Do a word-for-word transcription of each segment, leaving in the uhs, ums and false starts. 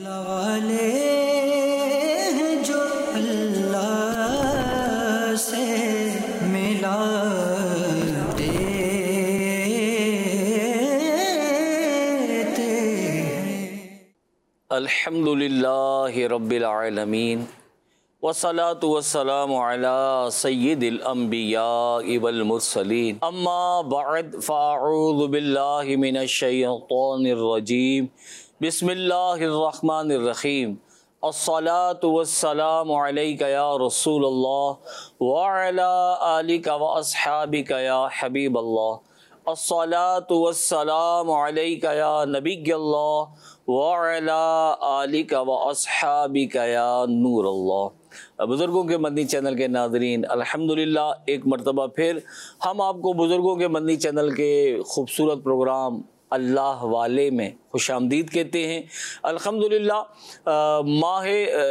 اللہ والے ہیں جو اللہ سے ملاتے ہیں۔ الحمدللہ رب العالمین والصلاة والسلام علی سید الانبیاء والمرسلین، اما بعد فاعوذ باللہ من الشیطان الرجیم، بسم اللہ الرحمن الرحیم۔ الصلاة والسلام علیک یا رسول اللہ وعلی آلک واصحابک یا حبیب اللہ۔ الصلاة والسلام علیک یا نبی اللہ وعلی آلک واصحابک یا نور اللہ۔ بزرگوں کے مدنی چینل کے ناظرین، الحمدللہ ایک مرتبہ پھر ہم آپ کو بزرگوں کے مدنی چینل کے خوبصورت پروگرام اللہ والے میں خوش آمدید کہتے ہیں۔ الحمدللہ ماہ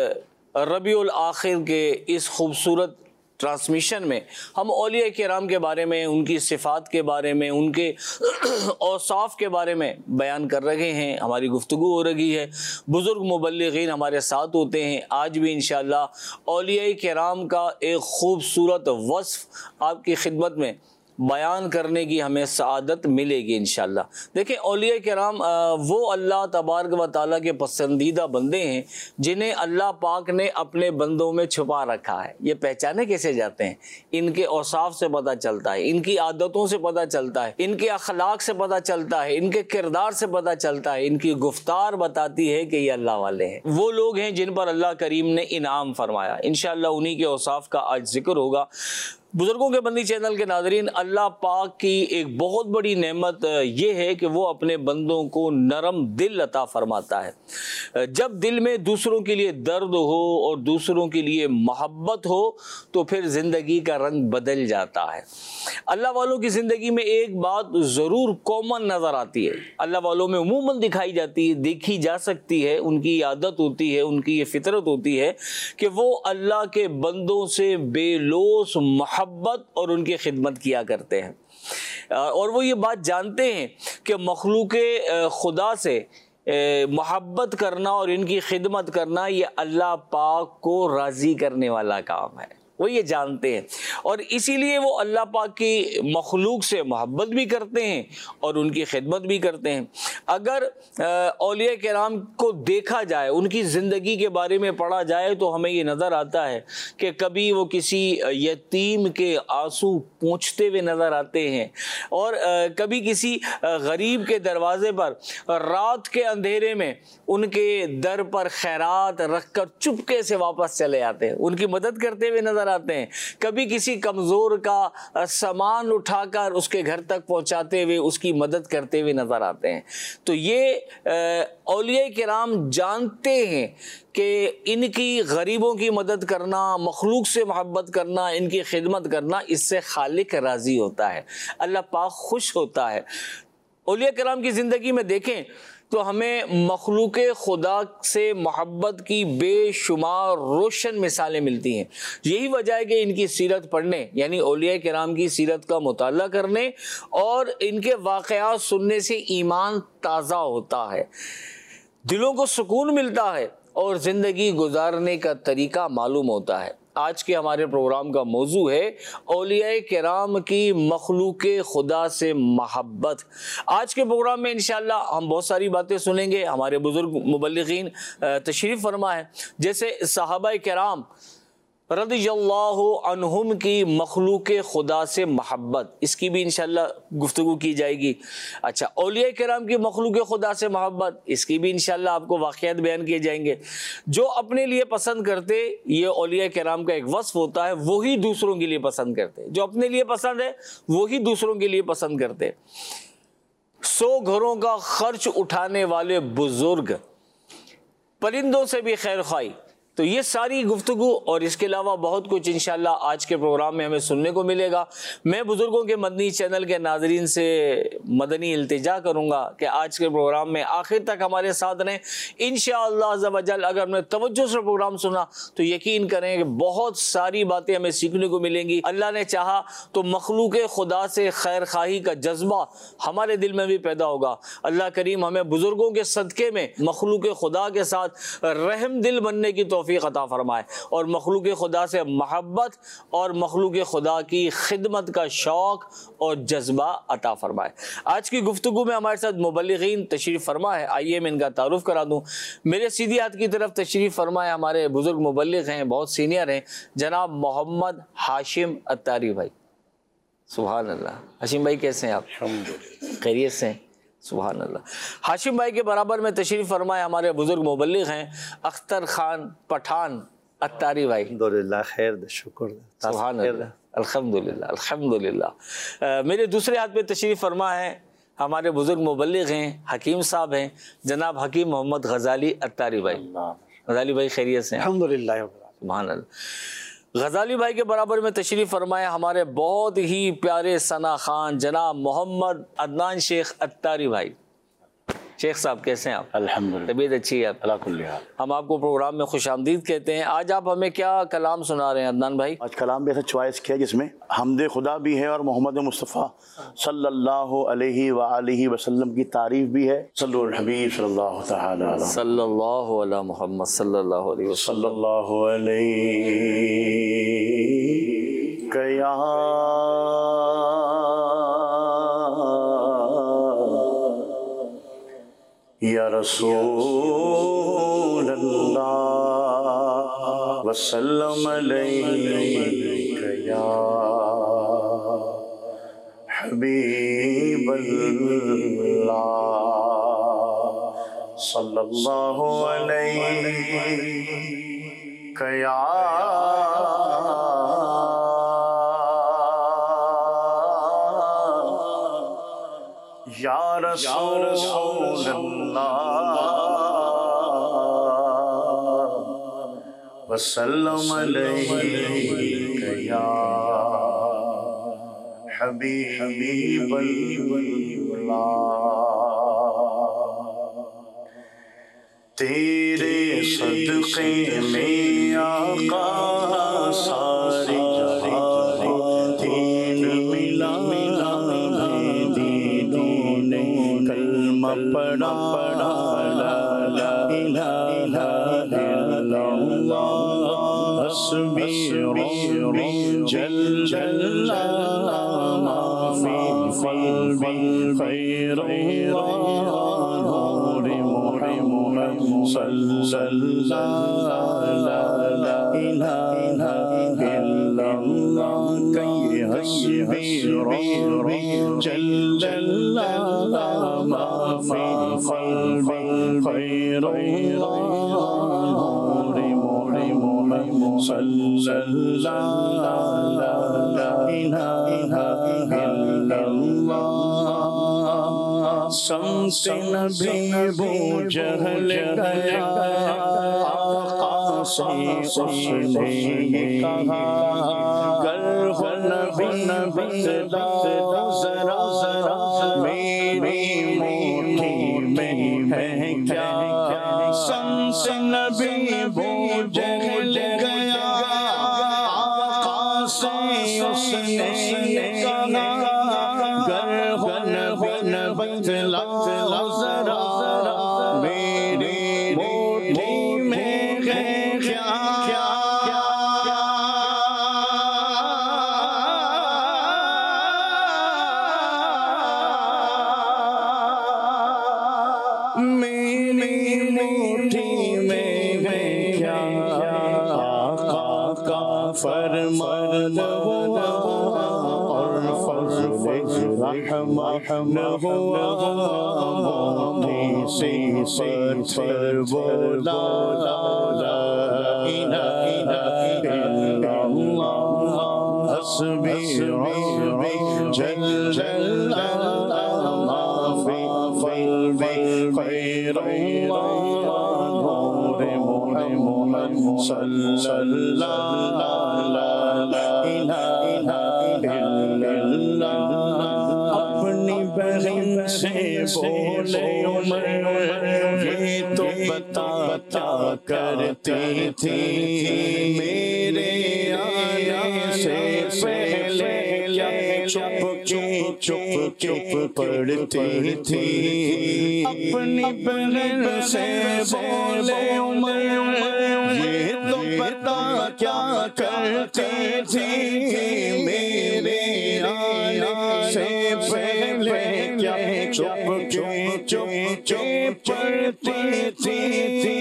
ربیع الاخر کے اس خوبصورت ٹرانسمیشن میں ہم اولیاء کرام کے بارے میں، ان کی صفات کے بارے میں، ان کے اوصاف کے بارے میں بیان کر رہے ہیں، ہماری گفتگو ہو رہی ہے، بزرگ مبلغین ہمارے ساتھ ہوتے ہیں۔ آج بھی انشاءاللہ اولیاء کرام کا ایک خوبصورت وصف آپ کی خدمت میں بیان کرنے کی ہمیں سعادت ملے گی انشاءاللہ۔ دیکھیں، اولیاء کرام وہ اللہ تبارک و تعالیٰ کے پسندیدہ بندے ہیں جنہیں اللہ پاک نے اپنے بندوں میں چھپا رکھا ہے۔ یہ پہچانے کیسے جاتے ہیں؟ ان کے اوصاف سے پتہ چلتا ہے، ان کی عادتوں سے پتہ چلتا ہے، ان کے اخلاق سے پتہ چلتا ہے، ان کے کردار سے پتہ چلتا ہے، ان کی گفتار بتاتی ہے کہ یہ اللہ والے ہیں، وہ لوگ ہیں جن پر اللہ کریم نے انعام فرمایا۔ انشاءاللہ انہی کے اوصاف کا آج ذکر ہوگا۔ بزرگوں کے مدنی چینل کے ناظرین، اللہ پاک کی ایک بہت بڑی نعمت یہ ہے کہ وہ اپنے بندوں کو نرم دل عطا فرماتا ہے۔ جب دل میں دوسروں کے لیے درد ہو اور دوسروں کے لیے محبت ہو تو پھر زندگی کا رنگ بدل جاتا ہے۔ اللہ والوں کی زندگی میں ایک بات ضرور کامن نظر آتی ہے، اللہ والوں میں عموماً دکھائی جاتی ہے، دیکھی جا سکتی ہے، ان کی عادت ہوتی ہے، ان کی یہ فطرت ہوتی ہے کہ وہ اللہ کے بندوں سے بے لوث محبت محبت اور ان کی خدمت کیا کرتے ہیں، اور وہ یہ بات جانتے ہیں کہ مخلوق خدا سے محبت کرنا اور ان کی خدمت کرنا یہ اللہ پاک کو راضی کرنے والا کام ہے۔ وہ یہ جانتے ہیں اور اسی لیے وہ اللہ پاک کی مخلوق سے محبت بھی کرتے ہیں اور ان کی خدمت بھی کرتے ہیں۔ اگر اولیاء کرام کو دیکھا جائے، ان کی زندگی کے بارے میں پڑھا جائے تو ہمیں یہ نظر آتا ہے کہ کبھی وہ کسی یتیم کے آنسو پونچھتے ہوئے نظر آتے ہیں، اور کبھی کسی غریب کے دروازے پر رات کے اندھیرے میں ان کے در پر خیرات رکھ کر چپکے سے واپس چلے آتے ہیں، ان کی مدد کرتے ہوئے نظر آتے ہیں۔ کبھی کسی کمزور کا سامان اٹھا کر اس کے گھر تک پہنچاتے ہوئے اس کی مدد کرتے ہوئے نظر آتے ہیں۔ تو یہ اولیاء کرام جانتے ہیں کہ ان کی غریبوں کی مدد کرنا، مخلوق سے محبت کرنا، ان کی خدمت کرنا، اس سے خالق راضی ہوتا ہے، اللہ پاک خوش ہوتا ہے۔ اولیاء کرام کی زندگی میں دیکھیں تو ہمیں مخلوق خدا سے محبت کی بے شمار روشن مثالیں ملتی ہیں۔ یہی وجہ ہے کہ ان کی سیرت پڑھنے، یعنی اولیاء کرام کی سیرت کا مطالعہ کرنے اور ان کے واقعات سننے سے ایمان تازہ ہوتا ہے، دلوں کو سکون ملتا ہے اور زندگی گزارنے کا طریقہ معلوم ہوتا ہے۔ آج کے ہمارے پروگرام کا موضوع ہے اولیاء کرام کی مخلوق خدا سے محبت۔ آج کے پروگرام میں انشاءاللہ ہم بہت ساری باتیں سنیں گے، ہمارے بزرگ مبلغین تشریف فرما ہے، جیسے صحابہ کرام رضی اللہ عنہم کی مخلوق خدا سے محبت، اس کی بھی انشاءاللہ گفتگو کی جائے گی۔ اچھا، اولیاء کرام کی مخلوق خدا سے محبت، اس کی بھی انشاءاللہ آپ کو واقعات بیان کیے جائیں گے۔ جو اپنے لیے پسند کرتے، یہ اولیاء کرام کا ایک وصف ہوتا ہے، وہی دوسروں کے لیے پسند کرتے۔ جو اپنے لیے پسند ہے وہی دوسروں کے لیے پسند کرتے۔ سو گھروں کا خرچ اٹھانے والے بزرگ، پرندوں سے بھی خیر خواہی، تو یہ ساری گفتگو اور اس کے علاوہ بہت کچھ انشاءاللہ آج کے پروگرام میں ہمیں سننے کو ملے گا۔ میں بزرگوں کے مدنی چینل کے ناظرین سے مدنی التجا کروں گا کہ آج کے پروگرام میں آخر تک ہمارے ساتھ رہیں انشاءاللہ عز و جل۔ اگر ہم نے توجہ سے پروگرام سنا تو یقین کریں کہ بہت ساری باتیں ہمیں سیکھنے کو ملیں گی۔ اللہ نے چاہا تو مخلوق خدا سے خیر خواہی کا جذبہ ہمارے دل میں بھی پیدا ہوگا۔ اللہ کریم ہمیں بزرگوں کے صدقے میں مخلوق خدا کے ساتھ رحم دل بننے کی توفیق عطا فرمائے اور مخلوق خدا سے محبت اور مخلوق خدا کی خدمت کا شوق اور جذبہ عطا فرمائے۔ آج کی گفتگو میں ہمارے ساتھ مبلغین تشریف فرما ہے، آئیے میں ان کا تعارف کرا دوں۔ میرے سیدھی ہاتھ کی طرف تشریف فرمائے ہمارے بزرگ مبلغ ہیں، بہت سینئر ہیں، جناب محمد ہاشم اتاری بھائی۔ سبحان اللہ۔ ہاشم بھائی کیسے ہیں آپ؟ خیریت سے ہیں؟ سبحان اللہ۔ ہاشم بھائی کے برابر میں تشریف فرمائے ہمارے بزرگ مبلغ ہیں اختر خان پٹھان اتاری بھائی۔ الحمدللہ خیر دے، شکر دے، سبحان اللہ، الحمدللہ الحمدللہ۔ میرے دوسرے ہاتھ پہ تشریف فرما ہے ہمارے بزرگ مبلغ ہیں، حکیم صاحب ہیں، جناب حکیم محمد غزالی اتاری بھائی۔ غزالی بھائی خیریت سے ہیں؟ الحمدللہ۔ سبحان اللہ۔ غزالی بھائی کے برابر میں تشریف فرمائے ہمارے بہت ہی پیارے ثنا خان جناب محمد عدنان شیخ اتاری بھائی۔ شیخ صاحب کیسے ہیں آپ؟ الحمدللہ، طبیعت اچھی ہے آپ؟ اللہ کل حال۔ ہم آپ کو پروگرام میں خوش آمدید کہتے ہیں۔ آج آپ ہمیں کیا کلام سنا رہے ہیں عدنان بھائی؟ آج کلام بھی ایسا چوائس کیا جس میں حمد خدا بھی ہے اور محمد مصطفیٰ صلی اللہ علیہ وآلہ وسلم کی تعریف بھی ہے۔ صلی الحبیب صلی اللہ تعالی علیہ صلی اللہ علیہ محمد صلی اللہ علیہ وسلم۔ صلی اللہ علیہ کیا یا رسول اللہ وسلم علیک یا حبیب اللہ صلی اللہ علیک یا یا رسول اللہ وسلم علیک یا حبیب اللہ۔ تیرے صدقے میں آقا ساری جہان دین ملا پڑا پڑا لا الہ الا اللہ حسبی ربی جل اللہ ما فی قلبی خیر اللہ نور محمد صلی اللہ لا الہ الا اللہ کی حسبی ربی جل اللہ ما فی قلبی خیر اللہ نور محمد صلی اللہ لا الہ الا اللہ۔ سمت نبی بو جہل گیا آقا سے اس نے کہا گر ہو نبی بتلا ذرا ذرا میری موٹھی میں ہے کیا۔ سمت نبی بو جہل گیا آقا سے اس نے کہا گر ہو نبی بتلا ذرا میری موٹھی میں ہے کیا۔ میری موٹھی میں ہے کیا آقا کا فرمان ہوا اور فضل رحمت ہوا موٹھی سے پتھر بولا لا الہ الا اللہ حسبی ربی جل اللہ ما فی قلبی خیر اللہ نور محمد صلی اللہ لا الہ الا اللہ اپنی بہن سے بولے عمر یہ تو بتا کرتی تھی میرے آنے سے پہلے چپ کی چپ چپ پڑھتی تھی اپنی بہن سے بولے عمر یہ تو پتا کیا کرتی تھی میرے آنے سے پہلے کیا چپ چپ چپ چپ پڑھتی تھی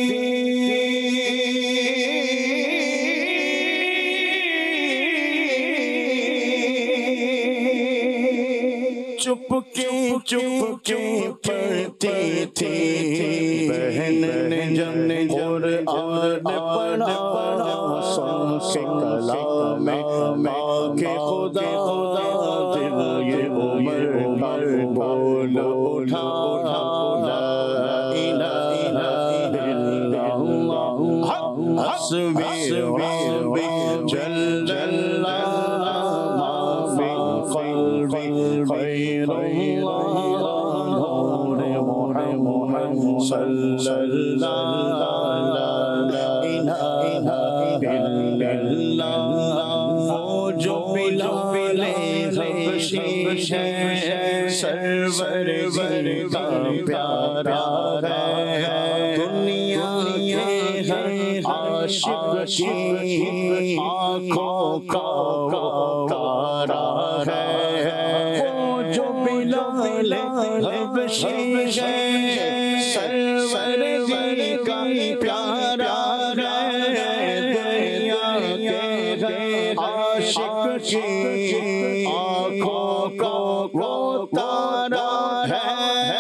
چپ کی چپ کی پڑھتی تھی بہن نے جن قرآن پڑھا سن سے کلام پاک خدا دل یہ عمر پر بول اٹھا لا الہ الا اللہ حسبی ربی جل اللہ ما فی قلبی خیر اللہ نور محمد صلی اللہ لا الہ الا اللہ وہ جو بلال حبشی ہے سرور کا پیارا ہے دنیا کے ہر عاشق کی آنکھوں کا تارا ہے وہ جو بلال حبشی ہے سرور کا پیارا ہے دنیا کے عاشق کی آنکھوں کا وہ تارا ہے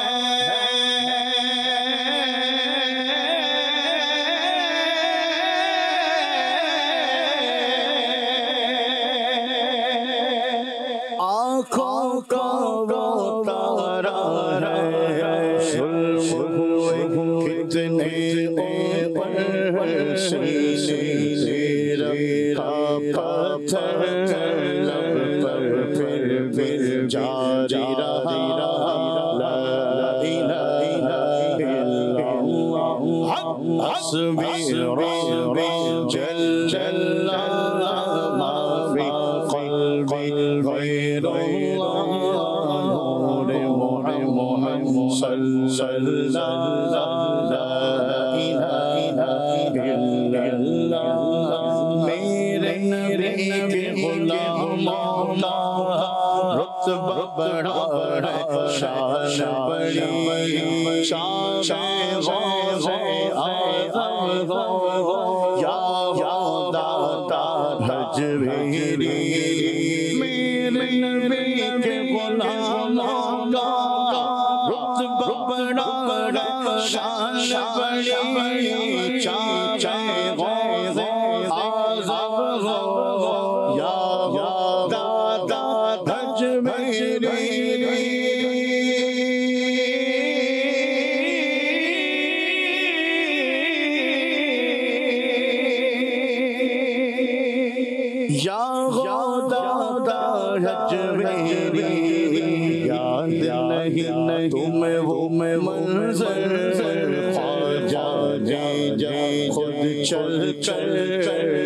آنکھوں کا وہ تارا ہے ظلم ہوئے کتنے اوپر سینے رکھا پتھر لب پر پھر پھر جاری رہا لا الہ الا اللہ حسبی ربی جل اللہ ما فی قلبی غیر اللہ نور محمد صلی اللہ لا الہ الا اللہ میرے نبی کے غلاموں کا رتبہ بڑا ہے شان بڑی شان غوث اعظم یا داتا تجویری میرے نبی کے غلاموں کا رتبہ بڑا شان بڑی شان غوث اعظم یا داتا تجویری یا دادا تجویری یاد نہیں تمہیں وہ منظر خواجہ جی جی خود چل چل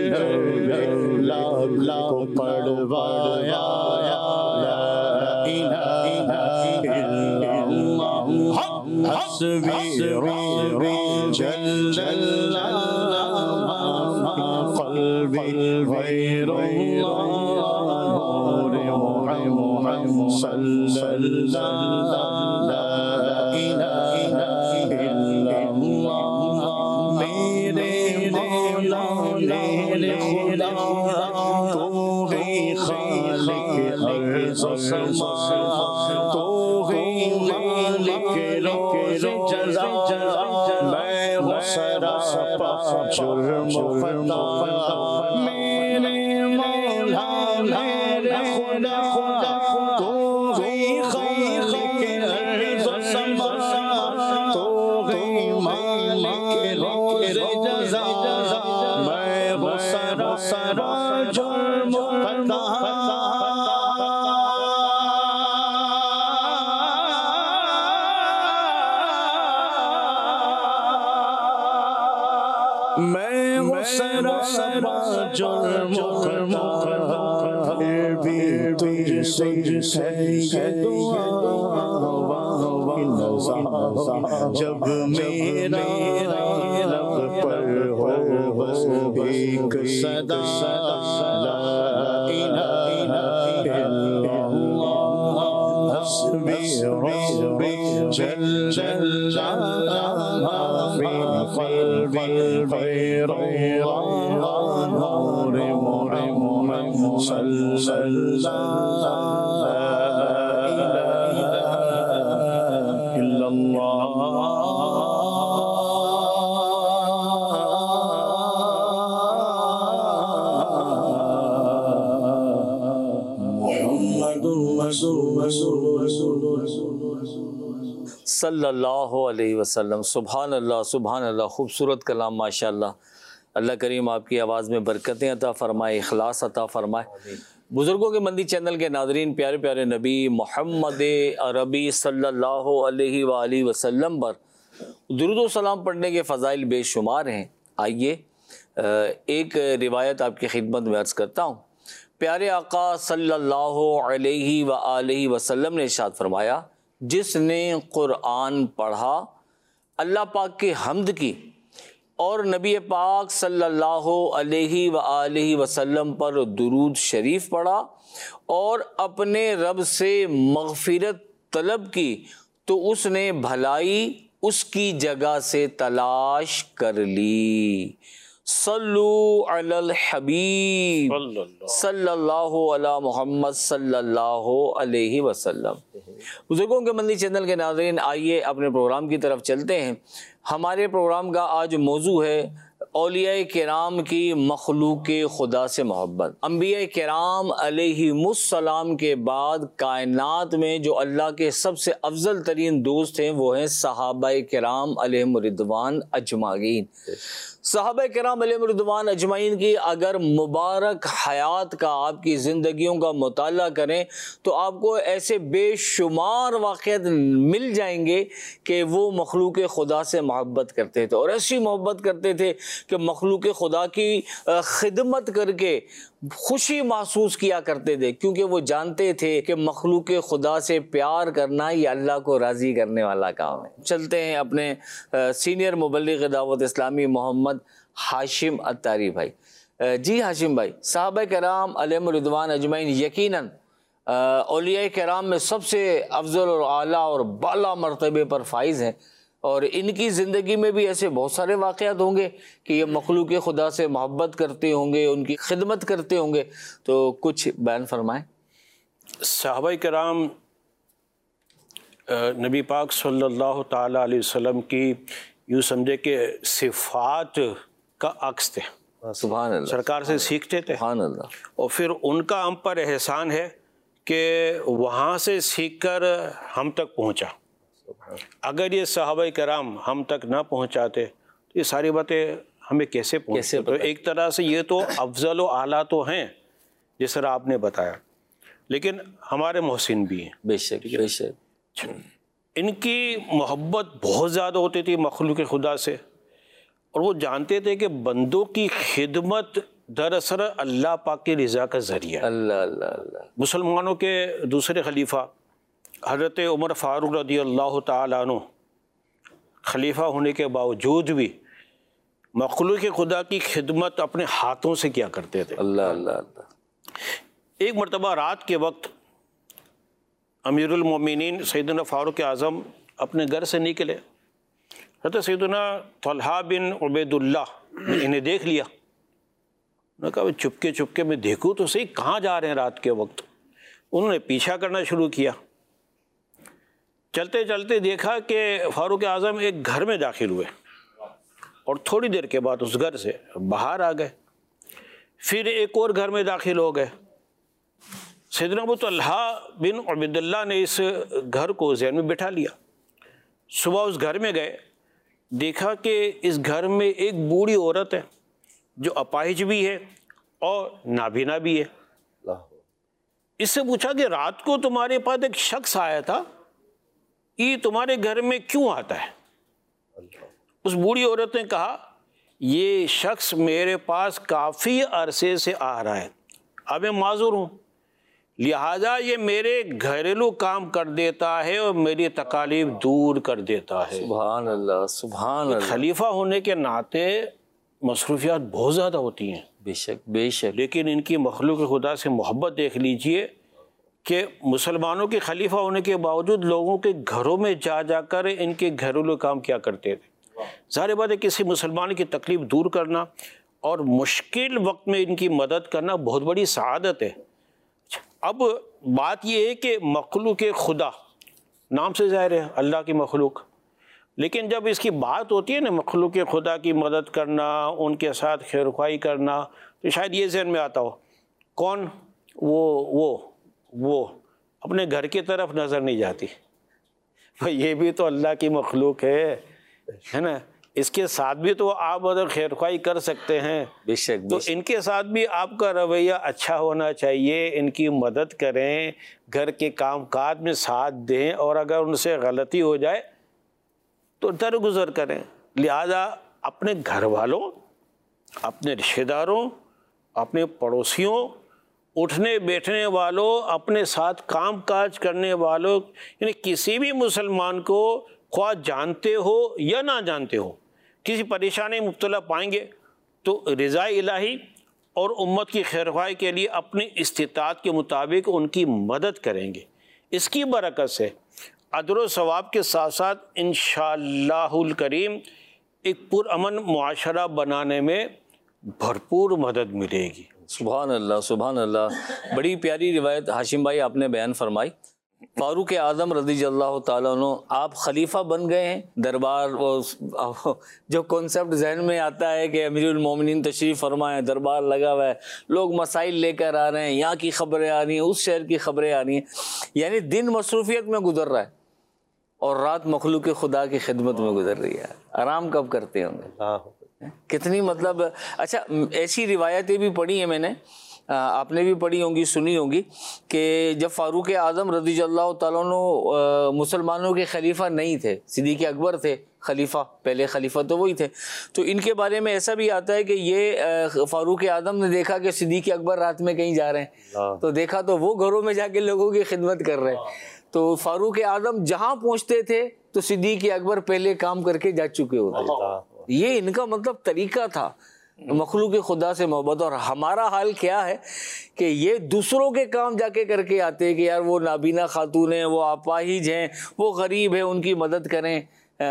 لا کو پڑھوایا لا الہ الا اللہ حسبی ربی جل اللہ ما قلبی غیر اللہ نور محمد صلی اللہ لا الہ الا اللہ میرے مولا میرے خدا تو ہی خالق ارض و سما تو ہی مالک روز جزا میں ہوں سراپا جرم خطا میرے مولا میرے خدا تو ہی خالق ارض و سما تو ہی مالک روز جزا میں ہوں سراسر جرم خطا میں ہوں سراسر جرم خطا پھر بھی تجھ سے یہ دعا جب میرا لب پر ہو بس ایک صدا لا الہ الا اللہ حسبی ربی جل جلالہ فی قلبی غیر اللہ نور محمد صلی اللہ صلی اللہ علیہ وسلم. سبحان اللہ سبحان اللہ. خوبصورت کلام ماشاء اللہ. اللہ کریم آپ کی آواز میں برکتیں عطا فرمائے, اخلاص عطا فرمائے. بزرگوں کے مندی چینل کے ناظرین, پیارے پیارے نبی محمد عربی صلی اللہ علیہ وآلہ وسلم پر درود و سلام پڑھنے کے فضائل بے شمار ہیں. آئیے ایک روایت آپ کی خدمت میں عرض کرتا ہوں. پیارے آقا صلی اللہ علیہ وآلہ وسلم نے ارشاد فرمایا, جس نے قرآن پڑھا, اللہ پاک کی حمد کی اور نبی پاک صلی اللہ علیہ وآلہ وسلم پر درود شریف پڑھا اور اپنے رب سے مغفرت طلب کی, تو اس نے بھلائی اس کی جگہ سے تلاش کر لی. صلو علی الحبیب صلی اللہ علی محمد صلی اللہ علیہ وسلم. بزرگوں کے مندی چینل کے ناظرین, آئیے اپنے پروگرام کی طرف چلتے ہیں. ہمارے پروگرام کا آج موضوع ہے اولیاء کرام کی مخلوق خدا سے محبت. انبیاء کرام علیہم السلام کے بعد کائنات میں جو اللہ کے سب سے افضل ترین دوست ہیں وہ ہیں صحابہ کرام علیہم رضوان اجمعین. صحابہ کرام علیہ رضوان اجمعین کی اگر مبارک حیات کا, آپ کی زندگیوں کا مطالعہ کریں تو آپ کو ایسے بے شمار واقعات مل جائیں گے کہ وہ مخلوق خدا سے محبت کرتے تھے, اور ایسی محبت کرتے تھے کہ مخلوق خدا کی خدمت کر کے خوشی محسوس کیا کرتے تھے, کیونکہ وہ جانتے تھے کہ مخلوق خدا سے پیار کرنا یہ اللہ کو راضی کرنے والا کام ہے. چلتے ہیں اپنے سینئر مبلغ دعوت اسلامی محمد ہاشم اتاری بھائی. جی ہاشم بھائی, صحابہ کرام علیہم رضوان اجمعین یقیناً اولیاء کرام میں سب سے افضل اور اعلیٰ اور بالا مرتبے پر فائز ہیں, اور ان کی زندگی میں بھی ایسے بہت سارے واقعات ہوں گے کہ یہ مخلوق خدا سے محبت کرتے ہوں گے, ان کی خدمت کرتے ہوں گے, تو کچھ بیان فرمائیں. صحابہ کرام نبی پاک صلی اللہ تعالیٰ علیہ وسلم کی یوں سمجھے کہ صفات کا عکس تھے. سبحان اللہ. سرکار سے سیکھتے تھے, سبحان اللہ. اور پھر ان کا ہم پر احسان ہے کہ وہاں سے سیکھ کر ہم تک پہنچا. اگر یہ صحابہ کرام ہم تک نہ پہنچاتے تو یہ ساری باتیں ہمیں کیسے پہنچے. تو ایک طرح سے یہ تو افضل و اعلیٰ تو ہیں جس طرح آپ نے بتایا, لیکن ہمارے محسن بھی ہیں. بے شک بے شک. ان کی محبت بہت زیادہ ہوتی تھی مخلوق خدا سے, اور وہ جانتے تھے کہ بندوں کی خدمت دراصل اللہ پاک کی رضا کا ذریعہ. اللہ اللہ اللہ. مسلمانوں کے دوسرے خلیفہ حضرت عمر فاروق رضی اللہ تعالیٰ عنہ خلیفہ ہونے کے باوجود بھی مخلوق خدا کی خدمت اپنے ہاتھوں سے کیا کرتے تھے. اللہ اللہ اللہ. ایک مرتبہ رات کے وقت امیر المومنین سیدنا فاروق اعظم اپنے گھر سے نکلے. حضرت سیدنا طلحہ بن عبید اللہ نے انہیں دیکھ لیا. انہوں نے کہا چپکے چپکے میں دیکھوں تو صحیح کہاں جا رہے ہیں رات کے وقت. انہوں نے پیچھا کرنا شروع کیا. چلتے چلتے دیکھا کہ فاروق اعظم ایک گھر میں داخل ہوئے اور تھوڑی دیر کے بعد اس گھر سے باہر آ گئے. پھر ایک اور گھر میں داخل ہو گئے. سیدنا ابو طلحہ بن عبید اللہ نے اس گھر کو ذہن میں بٹھا لیا. صبح اس گھر میں گئے دیکھا کہ اس گھر میں ایک بوڑھی عورت ہے جو اپاہج بھی ہے اور نابینا بھی ہے. اس سے پوچھا کہ رات کو تمہارے پاس ایک شخص آیا تھا, یہ تمہارے گھر میں کیوں آتا ہے؟ اس بوڑھی عورت نے کہا یہ شخص میرے پاس کافی عرصے سے آ رہا ہے, اب میں معذور ہوں, لہذا یہ میرے گھریلو کام کر دیتا ہے اور میری تکالیف دور کر دیتا ہے. سبحان اللہ, سبحان اللہ. خلیفہ ہونے کے ناطے مصروفیات بہت زیادہ ہوتی ہیں, بے شک بے شک. لیکن ان کی مخلوق خدا سے محبت دیکھ لیجئے کہ مسلمانوں کے خلیفہ ہونے کے باوجود لوگوں کے گھروں میں جا جا کر ان کے گھریلو کام کیا کرتے تھے. ظاہر بات ہے کسی مسلمان کی تکلیف دور کرنا اور مشکل وقت میں ان کی مدد کرنا بہت بڑی سعادت ہے. اب بات یہ ہے کہ مخلوق خدا نام سے ظاہر ہے اللہ کی مخلوق, لیکن جب اس کی بات ہوتی ہے نا مخلوق خدا کی مدد کرنا, ان کے ساتھ خیر خواہی کرنا, تو شاید یہ ذہن میں آتا ہو کون وہ وہ وہ اپنے گھر کی طرف نظر نہیں جاتی, یہ بھی تو اللہ کی مخلوق ہے ہے نا, اس کے ساتھ بھی تو آپ اگر خیر خواہی کر سکتے ہیں. بے شک. تو ان کے ساتھ بھی آپ کا رویہ اچھا ہونا چاہیے, ان کی مدد کریں, گھر کے کام کاج میں ساتھ دیں, اور اگر ان سے غلطی ہو جائے تو درگزر کریں. لہذا اپنے گھر والوں, اپنے رشتہ داروں, اپنے پڑوسیوں, اٹھنے بیٹھنے والوں, اپنے ساتھ کام کاج کرنے والوں, یعنی کسی بھی مسلمان کو خواہ جانتے ہو یا نہ جانتے ہو کسی پریشانی میں مبتلا پائیں گے تو رضا الہی اور امت کی خیرخواہی کے لیے اپنی استطاعت کے مطابق ان کی مدد کریں گے. اس کی برکت سے اجر و ثواب کے ساتھ ساتھ انشاءاللہ الکریم ایک پرامن معاشرہ بنانے میں بھرپور مدد ملے گی. سبحان اللہ, سبحان اللہ. بڑی پیاری روایت ہاشم بھائی آپ نے بیان فرمائی. فاروق اعظم رضی اللہ تعالیٰ عنہ آپ خلیفہ بن گئے ہیں. دربار جو کانسیپٹ ذہن میں آتا ہے کہ امیر المومنین تشریف فرمائیں, دربار لگا ہوا ہے, لوگ مسائل لے کر آ رہے ہیں, یہاں کی خبریں آ رہی ہیں, اس شہر کی خبریں آ رہی ہیں, یعنی دن مصروفیت میں گزر رہا ہے اور رات مخلوق خدا کی خدمت میں گزر رہی ہے. آرام کب کرتے ہوں گے؟ کتنی مطلب. اچھا ایسی روایتیں بھی پڑھی ہیں میں نے, آپ نے بھی پڑھی ہوں گی, سنی ہوں گی, کہ جب فاروق اعظم رضی اللہ تعالیٰ عنہ مسلمانوں کے خلیفہ نہیں تھے, صدیق اکبر تھے خلیفہ, پہلے خلیفہ تو وہی تھے, تو ان کے بارے میں ایسا بھی آتا ہے کہ یہ فاروق اعظم نے دیکھا کہ صدیق اکبر رات میں کہیں جا رہے ہیں, تو دیکھا تو وہ گھروں میں جا کے لوگوں کی خدمت کر رہے ہیں. تو فاروق اعظم جہاں پہنچتے تھے تو صدیق اکبر پہلے کام کر کے جا چکے ہوتے. یہ ان کا مطلب طریقہ تھا مخلوق خدا سے محبت. اور ہمارا حال کیا ہے کہ یہ دوسروں کے کام جا کے کر کے آتے ہیں کہ یار وہ نابینا خاتون ہیں, وہ اپاہج ہیں, وہ غریب ہیں, ان کی مدد کریں.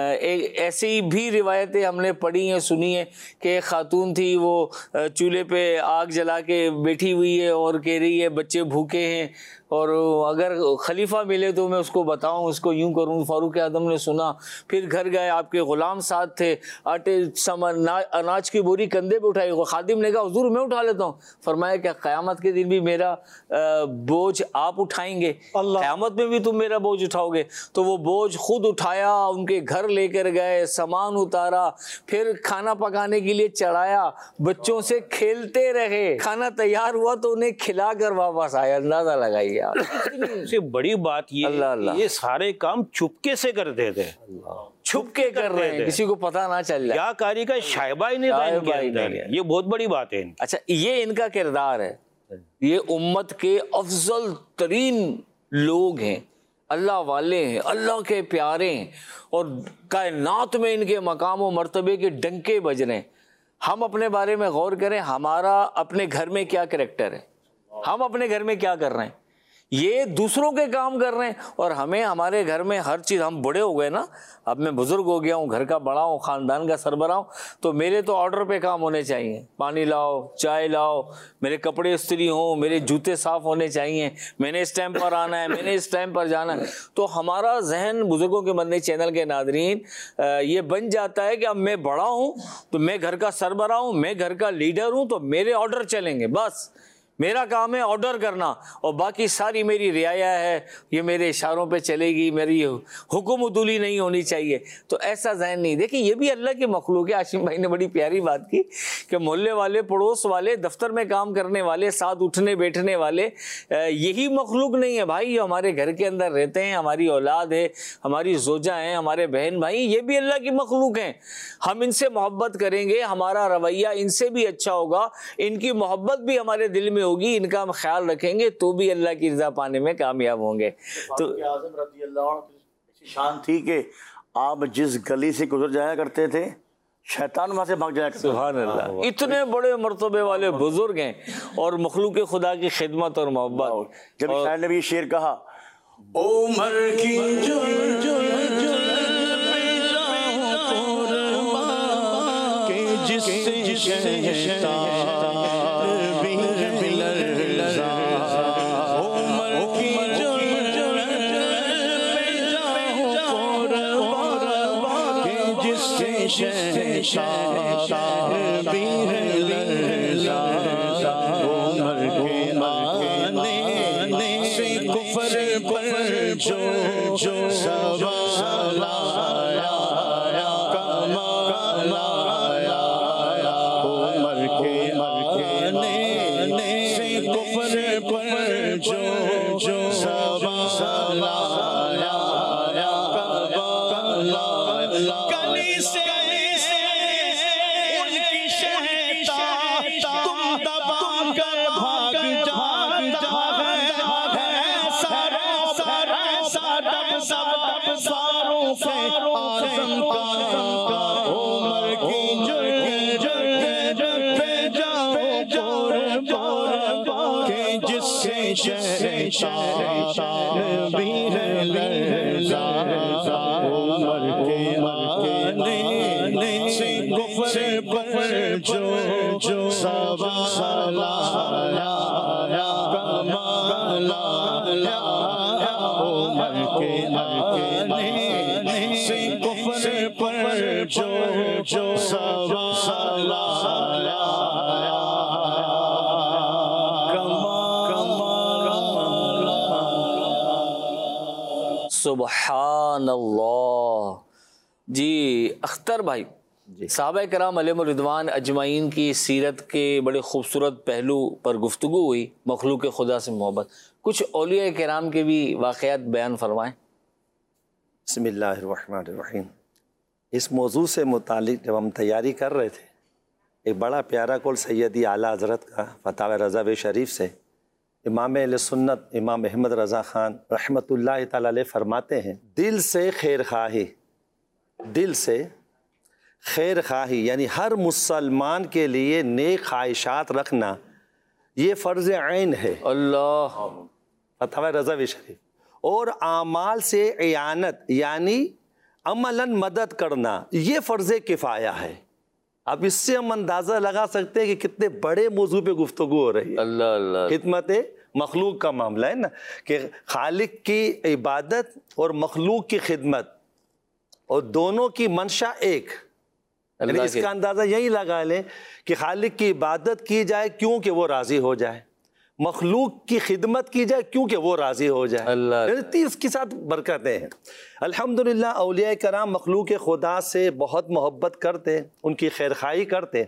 ایسی بھی روایتیں ہم نے پڑھی ہیں, سنی ہیں کہ ایک خاتون تھی, وہ چولہے پہ آگ جلا کے بیٹھی ہوئی ہے اور کہہ رہی ہے بچے بھوکے ہیں اور اگر خلیفہ ملے تو میں اس کو بتاؤں, اس کو یوں کروں. فاروق اعظم نے سنا, پھر گھر گئے, آپ کے غلام ساتھ تھے, آٹے سامان اناج کی بوری کندھے پہ اٹھائی. خادم نے کہا حضور میں اٹھا لیتا ہوں. فرمایا کہ قیامت کے دن بھی میرا بوجھ آپ اٹھائیں گے, قیامت میں بھی تم میرا بوجھ اٹھاؤ گے. تو وہ بوجھ خود اٹھایا, ان کے گھر لے کر گئے, سامان اتارا, پھر کھانا پکانے کے لیے چڑھایا, بچوں سے کھیلتے رہے, کھانا تیار ہوا تو انہیں کھلا کر واپس آیا. اندازہ لگائیے سے بڑی بات یہ اللہ اللہ. یہ سارے کام چپکے سے کرتے تھے, چھپ کے کر رہے ہیں, کسی کو پتہ نہ چل جائے. کیا کاری کا شائبہ ہی نہیں تھا ان کے اندر, یہ بہت بڑی بات ہے. اچھا یہ ان کا کردار ہے, یہ امت کے افضل ترین لوگ ہیں, اللہ والے ہیں, اللہ کے پیارے ہیں, اور کائنات میں ان کے مقام و مرتبے کے ڈنکے بج رہے ہیں. ہم اپنے بارے میں غور کریں, ہمارا اپنے گھر میں کیا کریکٹر ہے, ہم اپنے گھر میں کیا کر رہے ہیں. یہ دوسروں کے کام کر رہے ہیں اور ہمیں ہمارے گھر میں ہر چیز. ہم بڑے ہو گئے نا, اب میں بزرگ ہو گیا ہوں, گھر کا بڑا ہوں, خاندان کا سربراہ ہوں, تو میرے تو آرڈر پہ کام ہونے چاہیے. پانی لاؤ, چائے لاؤ, میرے کپڑے استری ہوں, میرے جوتے صاف ہونے چاہیے, میں نے اس ٹائم پر آنا ہے, میں نے اس ٹائم پر جانا ہے. تو ہمارا ذہن بزرگوں کے مدنی چینل کے ناظرین یہ بن جاتا ہے کہ اب میں بڑا ہوں تو میں گھر کا سربراہ ہوں, میں گھر کا لیڈر ہوں, تو میرے آرڈر چلیں گے بس. میرا کام ہے آرڈر کرنا اور باقی ساری میری رعایا ہے، یہ میرے اشاروں پہ چلے گی، میری حکم عدولی نہیں ہونی چاہیے. تو ایسا ذہن نہیں. دیکھیں یہ بھی اللہ کی مخلوق ہے. عاشم بھائی نے بڑی پیاری بات کی کہ محلے والے، پڑوس والے، دفتر میں کام کرنے والے، ساتھ اٹھنے بیٹھنے والے، یہی مخلوق نہیں ہے بھائی. یہ ہمارے گھر کے اندر رہتے ہیں، ہماری اولاد ہے، ہماری زوجہ ہیں، ہمارے بہن بھائی، یہ بھی اللہ کی مخلوق ہیں. ہم ان سے محبت کریں گے، ہمارا رویہ ان سے بھی اچھا ہوگا، ان کی محبت بھی ہمارے دل میں ہوگی، ان کا ہم خیال رکھیں گے تو بھی اللہ کی رضا پانے میں کامیاب ہوں گے. تو اعظم رضی اللہ عنہ کی شان تھی کہ آپ جس گلی سے گزر جایا کرتے تھے شیطان وہاں سے بھاگ جایا کرتا. سبحان اللہ. اتنے بڑے مرتبے والے بزرگ ہیں اور مخلوق خدا کی خدمت اور محبت. جب شاعر نے بھی یہ شعر کہا، عمر کی جل جل جل جس سے شہنشاہ بھی لرزا، عمر کی جل جل پہ جاؤ قربان کہ جس سے شہنشاہ بھی لرزا، عمر کے آنے سے کفر پر جو جو سوال آیا کمال آیا، عمر کے آنے سے کفر پر جو جو سوال آیا کمال آیا. گلی سے ان کی شہتا تم دبا کر بھاگ جاتا ہے، سارا سارا سارا سب ساروں سے آزم کا، عمر کی جل جل پہ جاؤ قربان کہ جس سے شہنشاہ بھی لرزا، عمر کے آنے سے کفر پر جو جو سوال آیا کمال آیا، عمر کے آنے سے کفر پر جو جو سوال آیا سبحان اللہ. جی اختر بھائی، صحابہ کرام علیہم الرضوان اجمعین کی سیرت کے بڑے خوبصورت پہلو پر گفتگو ہوئی، مخلوق خدا سے محبت. کچھ اولیاء کرام کے بھی واقعات بیان فرمائیں. بسم اللہ الرحمن الرحیم. اس موضوع سے متعلق جب ہم تیاری کر رہے تھے، ایک بڑا پیارا قول سیدی اعلیٰ حضرت کا فتاوی رضوی شریف سے امام اہل سنت امام احمد رضا خان رحمۃ اللہ تعالی علیہ فرماتے ہیں، دل سے خیر خواہی، دل سے خیر خواہی یعنی ہر مسلمان کے لیے نیک خواہشات رکھنا یہ فرض عین ہے. اللہ. فتاوی رضوی شریف. اور اعمال سے اعانت یعنی عملاً مدد کرنا یہ فرض کفایہ ہے. اب اس سے ہم اندازہ لگا سکتے ہیں کہ کتنے بڑے موضوع پہ گفتگو ہو رہی ہے. اللہ اللہ. خدمت مخلوق کا معاملہ ہے نا، کہ خالق کی عبادت اور مخلوق کی خدمت اور دونوں کی منشا ایک. یعنی اس کا اندازہ یہی لگا لیں کہ خالق کی عبادت کی جائے کیونکہ وہ راضی ہو جائے، مخلوق کی خدمت کی جائے کیونکہ وہ راضی ہو جائے. اللہ. اس کے ساتھ برکتیں ہیں. الحمدللہ اولیاء کرام مخلوق خدا سے بہت محبت کرتے، ان کی خیرخواہی کرتے،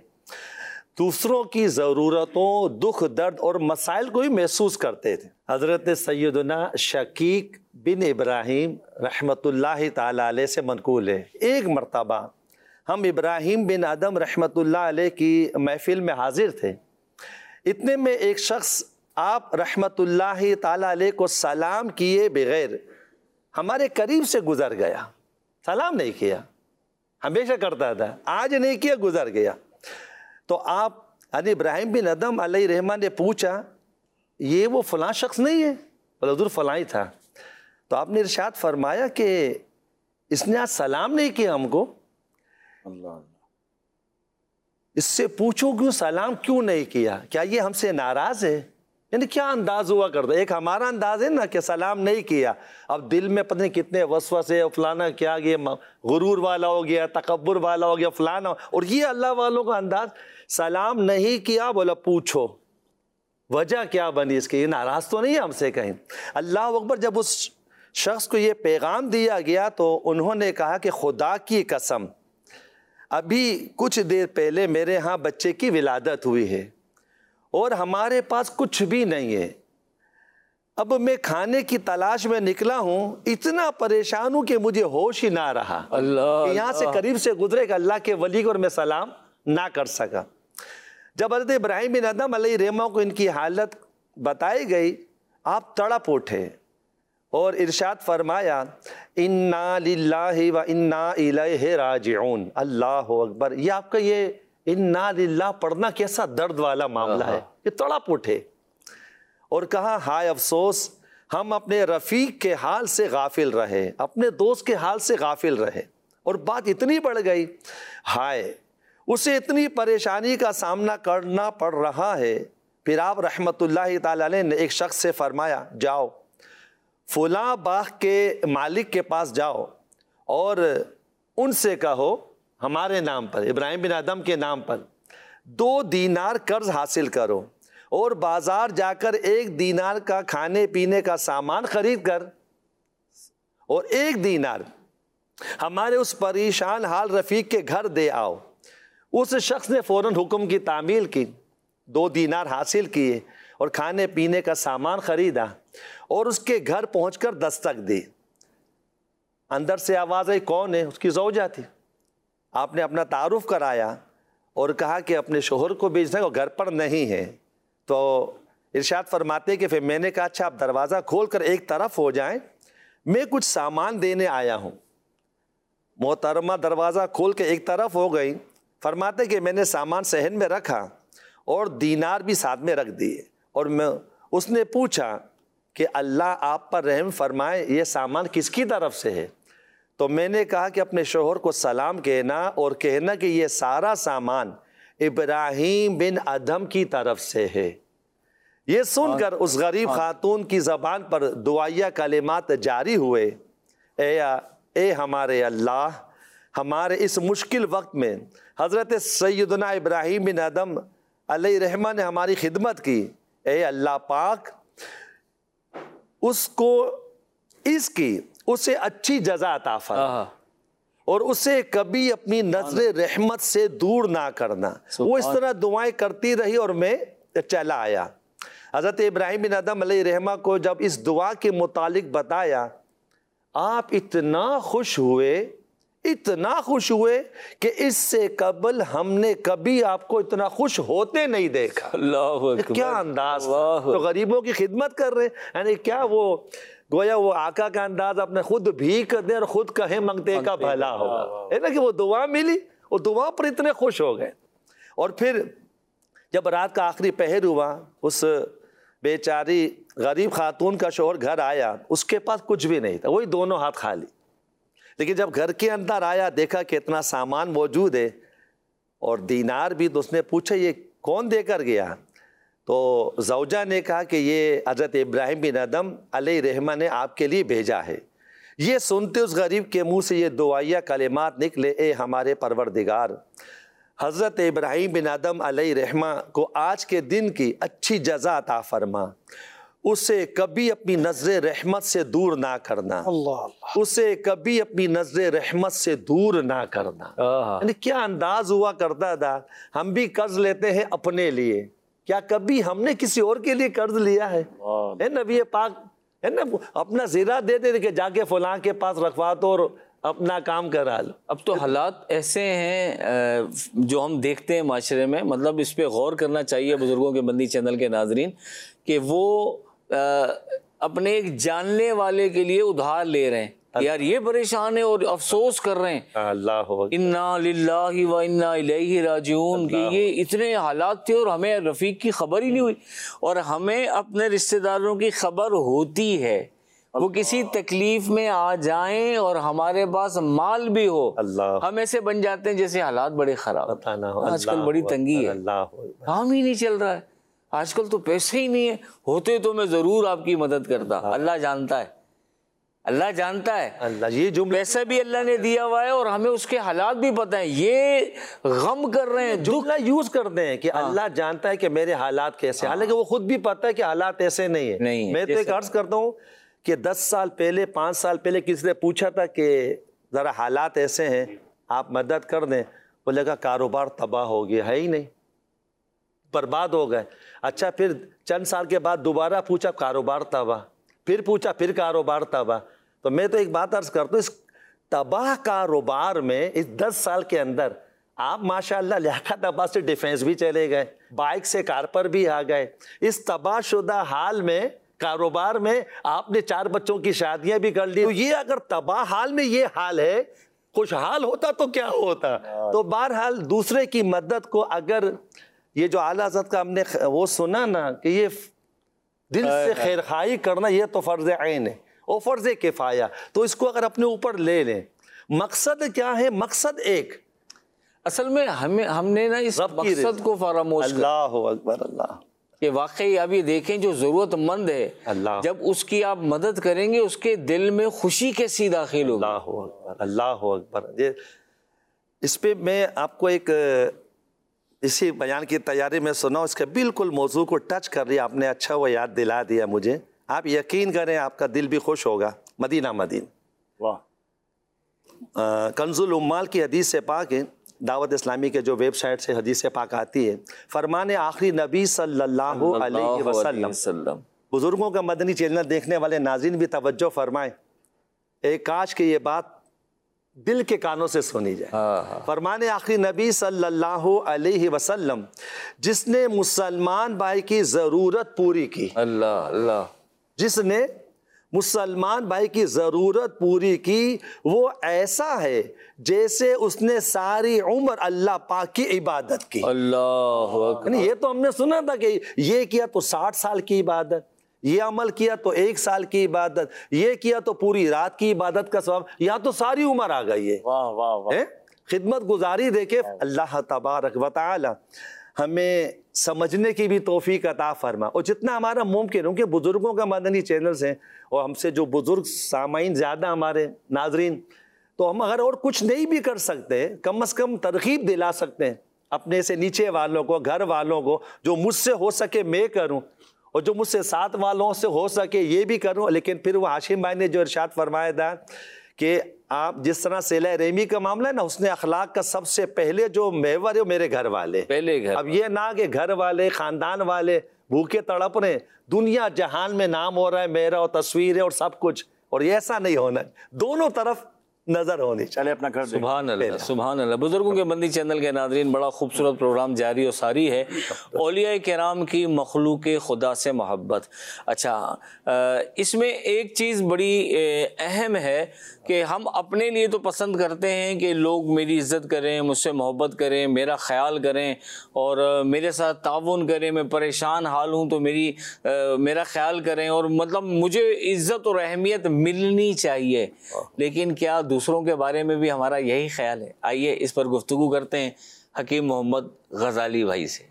دوسروں کی ضرورتوں، دکھ درد اور مسائل کو بھی محسوس کرتے تھے. حضرت سیدنا شقیق بن ابراہیم رحمۃ اللہ تعالی علیہ سے منقول ہے، ایک مرتبہ ہم ابراہیم بن ادم رحمۃ اللہ علیہ کی محفل میں حاضر تھے. اتنے میں ایک شخص آپ رحمۃ اللہ تعالی علیہ کو سلام کیے بغیر ہمارے قریب سے گزر گیا. سلام نہیں کیا، ہمیشہ کرتا تھا، آج نہیں کیا، گزر گیا. تو آپ یعنی ابراہیم بن ادم علیہ رحمہ نے پوچھا یہ وہ فلاں شخص نہیں ہے؟ بولے حضور فلاں ہی تھا. تو آپ نے ارشاد فرمایا کہ اس نے آج سلام نہیں کیا ہم کو. اللہ. اس سے پوچھو کیوں سلام کیوں نہیں کیا، کیا یہ ہم سے ناراض ہے؟ یعنی کیا انداز ہوا کرتا ہے. ایک ہمارا انداز ہے نا کہ سلام نہیں کیا، اب دل میں پتہ نہیں کتنے وسوسے، فلانا کیا گیا، غرور والا ہو گیا، تکبر والا ہو گیا، فلانا. اور یہ اللہ والوں کا انداز، سلام نہیں کیا بولا پوچھو. وجہ کیا بنی اس کی؟ یہ ناراض تو نہیں ہے ہم سے کہیں؟ اللہ اکبر. جب اس شخص کو یہ پیغام دیا گیا تو انہوں نے کہا کہ خدا کی قسم ابھی کچھ دیر پہلے میرے ہاں بچے کی ولادت ہوئی ہے اور ہمارے پاس کچھ بھی نہیں ہے. اب میں کھانے کی تلاش میں نکلا ہوں, اتنا پریشان ہوں کہ مجھے ہوش ہی نہ رہا اللہ کہ یہاں سے قریب سے گزرے کہ اللہ کے ولی کو اور میں سلام نہ کر سکا. جب حضرت ابراہیم بن ادم علیہ الرحمہ کو ان کی حالت بتائی گئی, آپ تڑپ اٹھے اور ارشاد فرمایا انا للہ و انا الیہ راجعون. اللہ اکبر. یہ آپ کا یہ انا للہ پڑھنا کیسا درد والا معاملہ ہے. یہ تڑپ اٹھے اور کہا ہائے افسوس, ہم اپنے رفیق کے حال سے غافل رہے, اپنے دوست کے حال سے غافل رہے. اور بات اتنی بڑھ گئی, ہائے اسے اتنی پریشانی کا سامنا کرنا پڑ رہا ہے. پھر آپ رحمت اللہ تعالی علیہ نے ایک شخص سے فرمایا جاؤ فلاں باغ کے مالک کے پاس جاؤ اور ان سے کہو ہمارے نام پر, ابراہیم بن ادم کے نام پر دو دینار قرض حاصل کرو اور بازار جا کر ایک دینار کا کھانے پینے کا سامان خرید کر اور ایک دینار ہمارے اس پریشان حال رفیق کے گھر دے آؤ. اس شخص نے فوراً حکم کی تعمیل کی, دو دینار حاصل کیے اور کھانے پینے کا سامان خریدا اور اس کے گھر پہنچ کر دستک دی. اندر سے آواز آئی, کون ہے؟ اس کی زوجہ تھی. آپ نے اپنا تعارف کرایا اور کہا کہ اپنے شوہر کو بھیجنا ہے, وہ گھر پر نہیں ہے. تو ارشاد فرماتے کہ پھر میں نے کہا اچھا آپ دروازہ کھول کر ایک طرف ہو جائیں, میں کچھ سامان دینے آیا ہوں. محترمہ دروازہ کھول کے ایک طرف ہو گئی. فرماتے کہ میں نے سامان صحن میں رکھا اور دینار بھی ساتھ میں رکھ دیے, اور میں اس نے پوچھا کہ اللہ آپ پر رحم فرمائے, یہ سامان کس کی طرف سے ہے؟ تو میں نے کہا کہ اپنے شوہر کو سلام کہنا اور کہنا کہ یہ سارا سامان ابراہیم بن ادم کی طرف سے ہے. یہ سن کر اس غریب خاتون کی زبان پر دعائیہ کلمات جاری ہوئے, اے اے ہمارے اللہ, ہمارے اس مشکل وقت میں حضرت سیدنا ابراہیم بن ادم علیہ الرحمہ نے ہماری خدمت کی. اے اللہ پاک, اس کو اس کی اسے اچھی جزا عطا فرما اور اسے کبھی اپنی نظر رحمت سے دور نہ کرنا. وہ اس طرح دعائیں کرتی رہی اور میں چلا آیا. حضرت ابراہیم بن ادم علیہ الرحمہ کو جب اس دعا کے متعلق بتایا, آپ اتنا خوش ہوئے اتنا خوش ہوئے کہ اس سے قبل ہم نے کبھی آپ کو اتنا خوش ہوتے نہیں دیکھا. اللہ اکبر. کیا انداز, تو غریبوں کی خدمت کر رہے, یعنی کیا وہ گویا وہ آقا کا انداز, اپنے خود بھیک دیں اور خود کہیں منگتے کا بھلا ہوگا, ہے نا, کہ وہ دعا ملی, وہ دعا پر اتنے خوش ہو گئے. اور پھر جب رات کا آخری پہر ہوا, اس بیچاری غریب خاتون کا شوہر گھر آیا, اس کے پاس کچھ بھی نہیں تھا, وہی دونوں ہاتھ خالی. لیکن جب گھر کے اندر آیا دیکھا کہ اتنا سامان موجود ہے اور دینار بھی, تو اس نے پوچھا یہ کون دے کر گیا؟ تو زوجہ نے کہا کہ یہ حضرت ابراہیم بن ادم علیہ الرحمہ نے آپ کے لیے بھیجا ہے. یہ سنتے اس غریب کے منہ سے یہ دعائیہ کلمات نکلے, اے ہمارے پروردگار, حضرت ابراہیم بن ادم علیہ الرحمہ کو آج کے دن کی اچھی جزا عطا فرما, اسے کبھی اپنی نظر رحمت سے دور نہ کرنا, اسے کبھی اپنی نظر رحمت سے دور نہ کرنا. یعنی کیا انداز ہوا کرتا تھا. ہم بھی قرض لیتے ہیں اپنے لیے, کیا کبھی ہم نے کسی اور کے لیے قرض لیا ہے؟ ہے نبی پاک ہے نا, اپنا زیرہ دے دے کہ جا کے فلاں کے پاس رکھوا دو اور اپنا کام کرا لو. اب تو حالات ایسے ہیں جو ہم دیکھتے ہیں معاشرے میں, مطلب اس پہ غور کرنا چاہیے بزرگوں کے بندی چینل کے ناظرین, کہ وہ اپنے ایک جاننے والے کے لیے ادھار لے رہے ہیں, یار یہ پریشان ہے اور افسوس کر رہے ہیں, اللہ انا للہ و انا الیہ راجعون, کہ یہ اتنے حالات تھے اور ہمیں رفیق کی خبر ہی نہیں ہوئی. اور ہمیں اپنے رشتہ داروں کی خبر ہوتی ہے, وہ کسی تکلیف میں آ جائیں اور ہمارے پاس مال بھی ہو, ہم ایسے بن جاتے ہیں جیسے حالات بڑے خراب. آج کل بڑی تنگی ہے, کام ہی نہیں چل رہا ہے, آج کل تو پیسے ہی نہیں ہے, ہوتے تو میں ضرور آپ کی مدد کرتا, اللہ جانتا ہے. اللہ جانتا ہے. اللہ یہ جملہ پیسہ بھی اللہ نے دیا ہوا ہے اور ہمیں اس کے حالات بھی پتہ ہیں. یہ غم کر رہے ہیں, جملہ یوز کرتے ہیں کہ اللہ جانتا ہے کہ میرے حالات کیسے, حالانکہ وہ خود بھی پتہ ہے کہ حالات ایسے نہیں ہیں. میں تو ایک عرض کرتا ہوں کہ دس سال پہلے پانچ سال پہلے کسی نے پوچھا تھا کہ ذرا حالات ایسے ہیں آپ مدد کر دیں, بولے گا کاروبار تباہ ہو گیا, ہے ہی نہیں, برباد ہو گئے. اچھا پھر چند سال کے بعد دوبارہ پوچھا کاروبار تباہ, پھر پوچھا پھر کاروبار تباہ. تو میں تو ایک بات عرض کرتا ہوں, اس تباہ کاروبار میں اس دس سال کے اندر آپ ماشاءاللہ لیاقت آباد سے ڈیفینس بھی چلے گئے, بائک سے کار پر بھی آ گئے. اس تباہ شدہ حال میں کاروبار میں آپ نے چار بچوں کی شادیاں بھی کر لی. تو یہ اگر تباہ حال میں یہ حال ہے, خوشحال ہوتا تو کیا ہوتا. تو بہرحال دوسرے کی مدد کو, اگر یہ جو اعلیٰ حضرت کا ہم نے وہ سنا نا کہ یہ دل سے خیرخواہی کرنا یہ تو فرض عین ہے اور فرض کفایہ, تو اس کو اگر اپنے اوپر لے لیں. مقصد کیا ہے؟ مقصد ایک, اصل میں ہمیں ہم نے نا اس مقصد کو فراموش کر, اللہ اکبر اللہ, کہ واقعی آپ یہ دیکھیں جو ضرورت مند ہے اللہ جب اس کی آپ مدد کریں گے اس کے دل میں خوشی کیسی داخل ہوگی. اللہ اکبر اللہ اکبر. اس پہ میں آپ کو ایک اسی بیان کی تیاری میں سنا, اس کا بالکل موضوع کو ٹچ کر رہی, آپ نے اچھا وہ یاد دلا دیا مجھے. آپ یقین کریں آپ کا دل بھی خوش ہوگا. مدینہ مدین واہ, کنز العمال کی حدیث سے پاک ہے, دعوت اسلامی کے جو ویب سائٹ سے حدیث پاک آتی ہے, فرمان آخری نبی صلی اللہ علیہ وسلم. بزرگوں کا مدنی چینل دیکھنے والے ناظرین بھی توجہ فرمائیں, ایک کاش کہ یہ بات دل کے کانوں سے سنی جائے. فرمان آخری نبی صلی اللہ علیہ وسلم, جس نے مسلمان بھائی کی ضرورت پوری کی, اللہ اللہ, جس نے مسلمان بھائی کی ضرورت پوری کی, وہ ایسا ہے جیسے اس نے ساری عمر اللہ پاک کی عبادت کی. اللہ اکبر. یہ تو ہم نے سنا تھا کہ یہ کیا تو ساٹھ سال کی عبادت, یہ عمل کیا تو ایک سال کی عبادت, یہ کیا تو پوری رات کی عبادت کا ثواب, یہاں تو ساری عمر آ گئی ہے. واہ واہ واہ, خدمت گزاری دیکھے. اللہ تبارک و تعالی ہمیں سمجھنے کی بھی توفیق عطا فرما, اور جتنا ہمارا ممکن ہو کہ بزرگوں کا مدنی چینلز ہیں, اور ہم سے جو بزرگ سامعین زیادہ ہمارے ناظرین, تو ہم اگر اور کچھ نہیں بھی کر سکتے کم از کم ترغیب دلا سکتے ہیں اپنے سے نیچے والوں کو, گھر والوں کو, جو مجھ سے ہو سکے میں کروں, اور جو مجھ سے ساتھ والوں سے ہو سکے یہ بھی کروں. لیکن پھر وہ ہاشم بھائی نے جو ارشاد فرمایا تھا کہ آپ جس طرح صلہ رحمی کا معاملہ ہے نا, حسن اخلاق کا سب سے پہلے جو محور ہے وہ میرے گھر والے. پہلے گھر. اب یہ نہ کہ گھر والے خاندان والے بھوکے تڑپ رہے, دنیا جہان میں نام ہو رہا ہے میرا اور تصویر ہے اور سب کچھ, اور یہ ایسا نہیں ہونا, دونوں طرف نظر ہونی چاہیے. چلے اپنا گھر دیکھ. سبحان اللہ سبحان اللہ. بزرگوں کے مدنی چینل کے ناظرین, بڑا خوبصورت پروگرام جاری و ساری ہے, اولیاء کرام کی مخلوق خدا سے محبت. اچھا, اس میں ایک چیز بڑی اہم ہے کہ ہم اپنے لیے تو پسند کرتے ہیں کہ لوگ میری عزت کریں, مجھ سے محبت کریں, میرا خیال کریں اور میرے ساتھ تعاون کریں, میں پریشان حال ہوں تو میری میرا خیال کریں, اور مطلب مجھے عزت اور اہمیت ملنی چاہیے. لیکن کیا دوسروں کے بارے میں بھی ہمارا یہی خیال ہے؟ آئیے اس پر گفتگو کرتے ہیں حکیم محمد غزالی بھائی سے.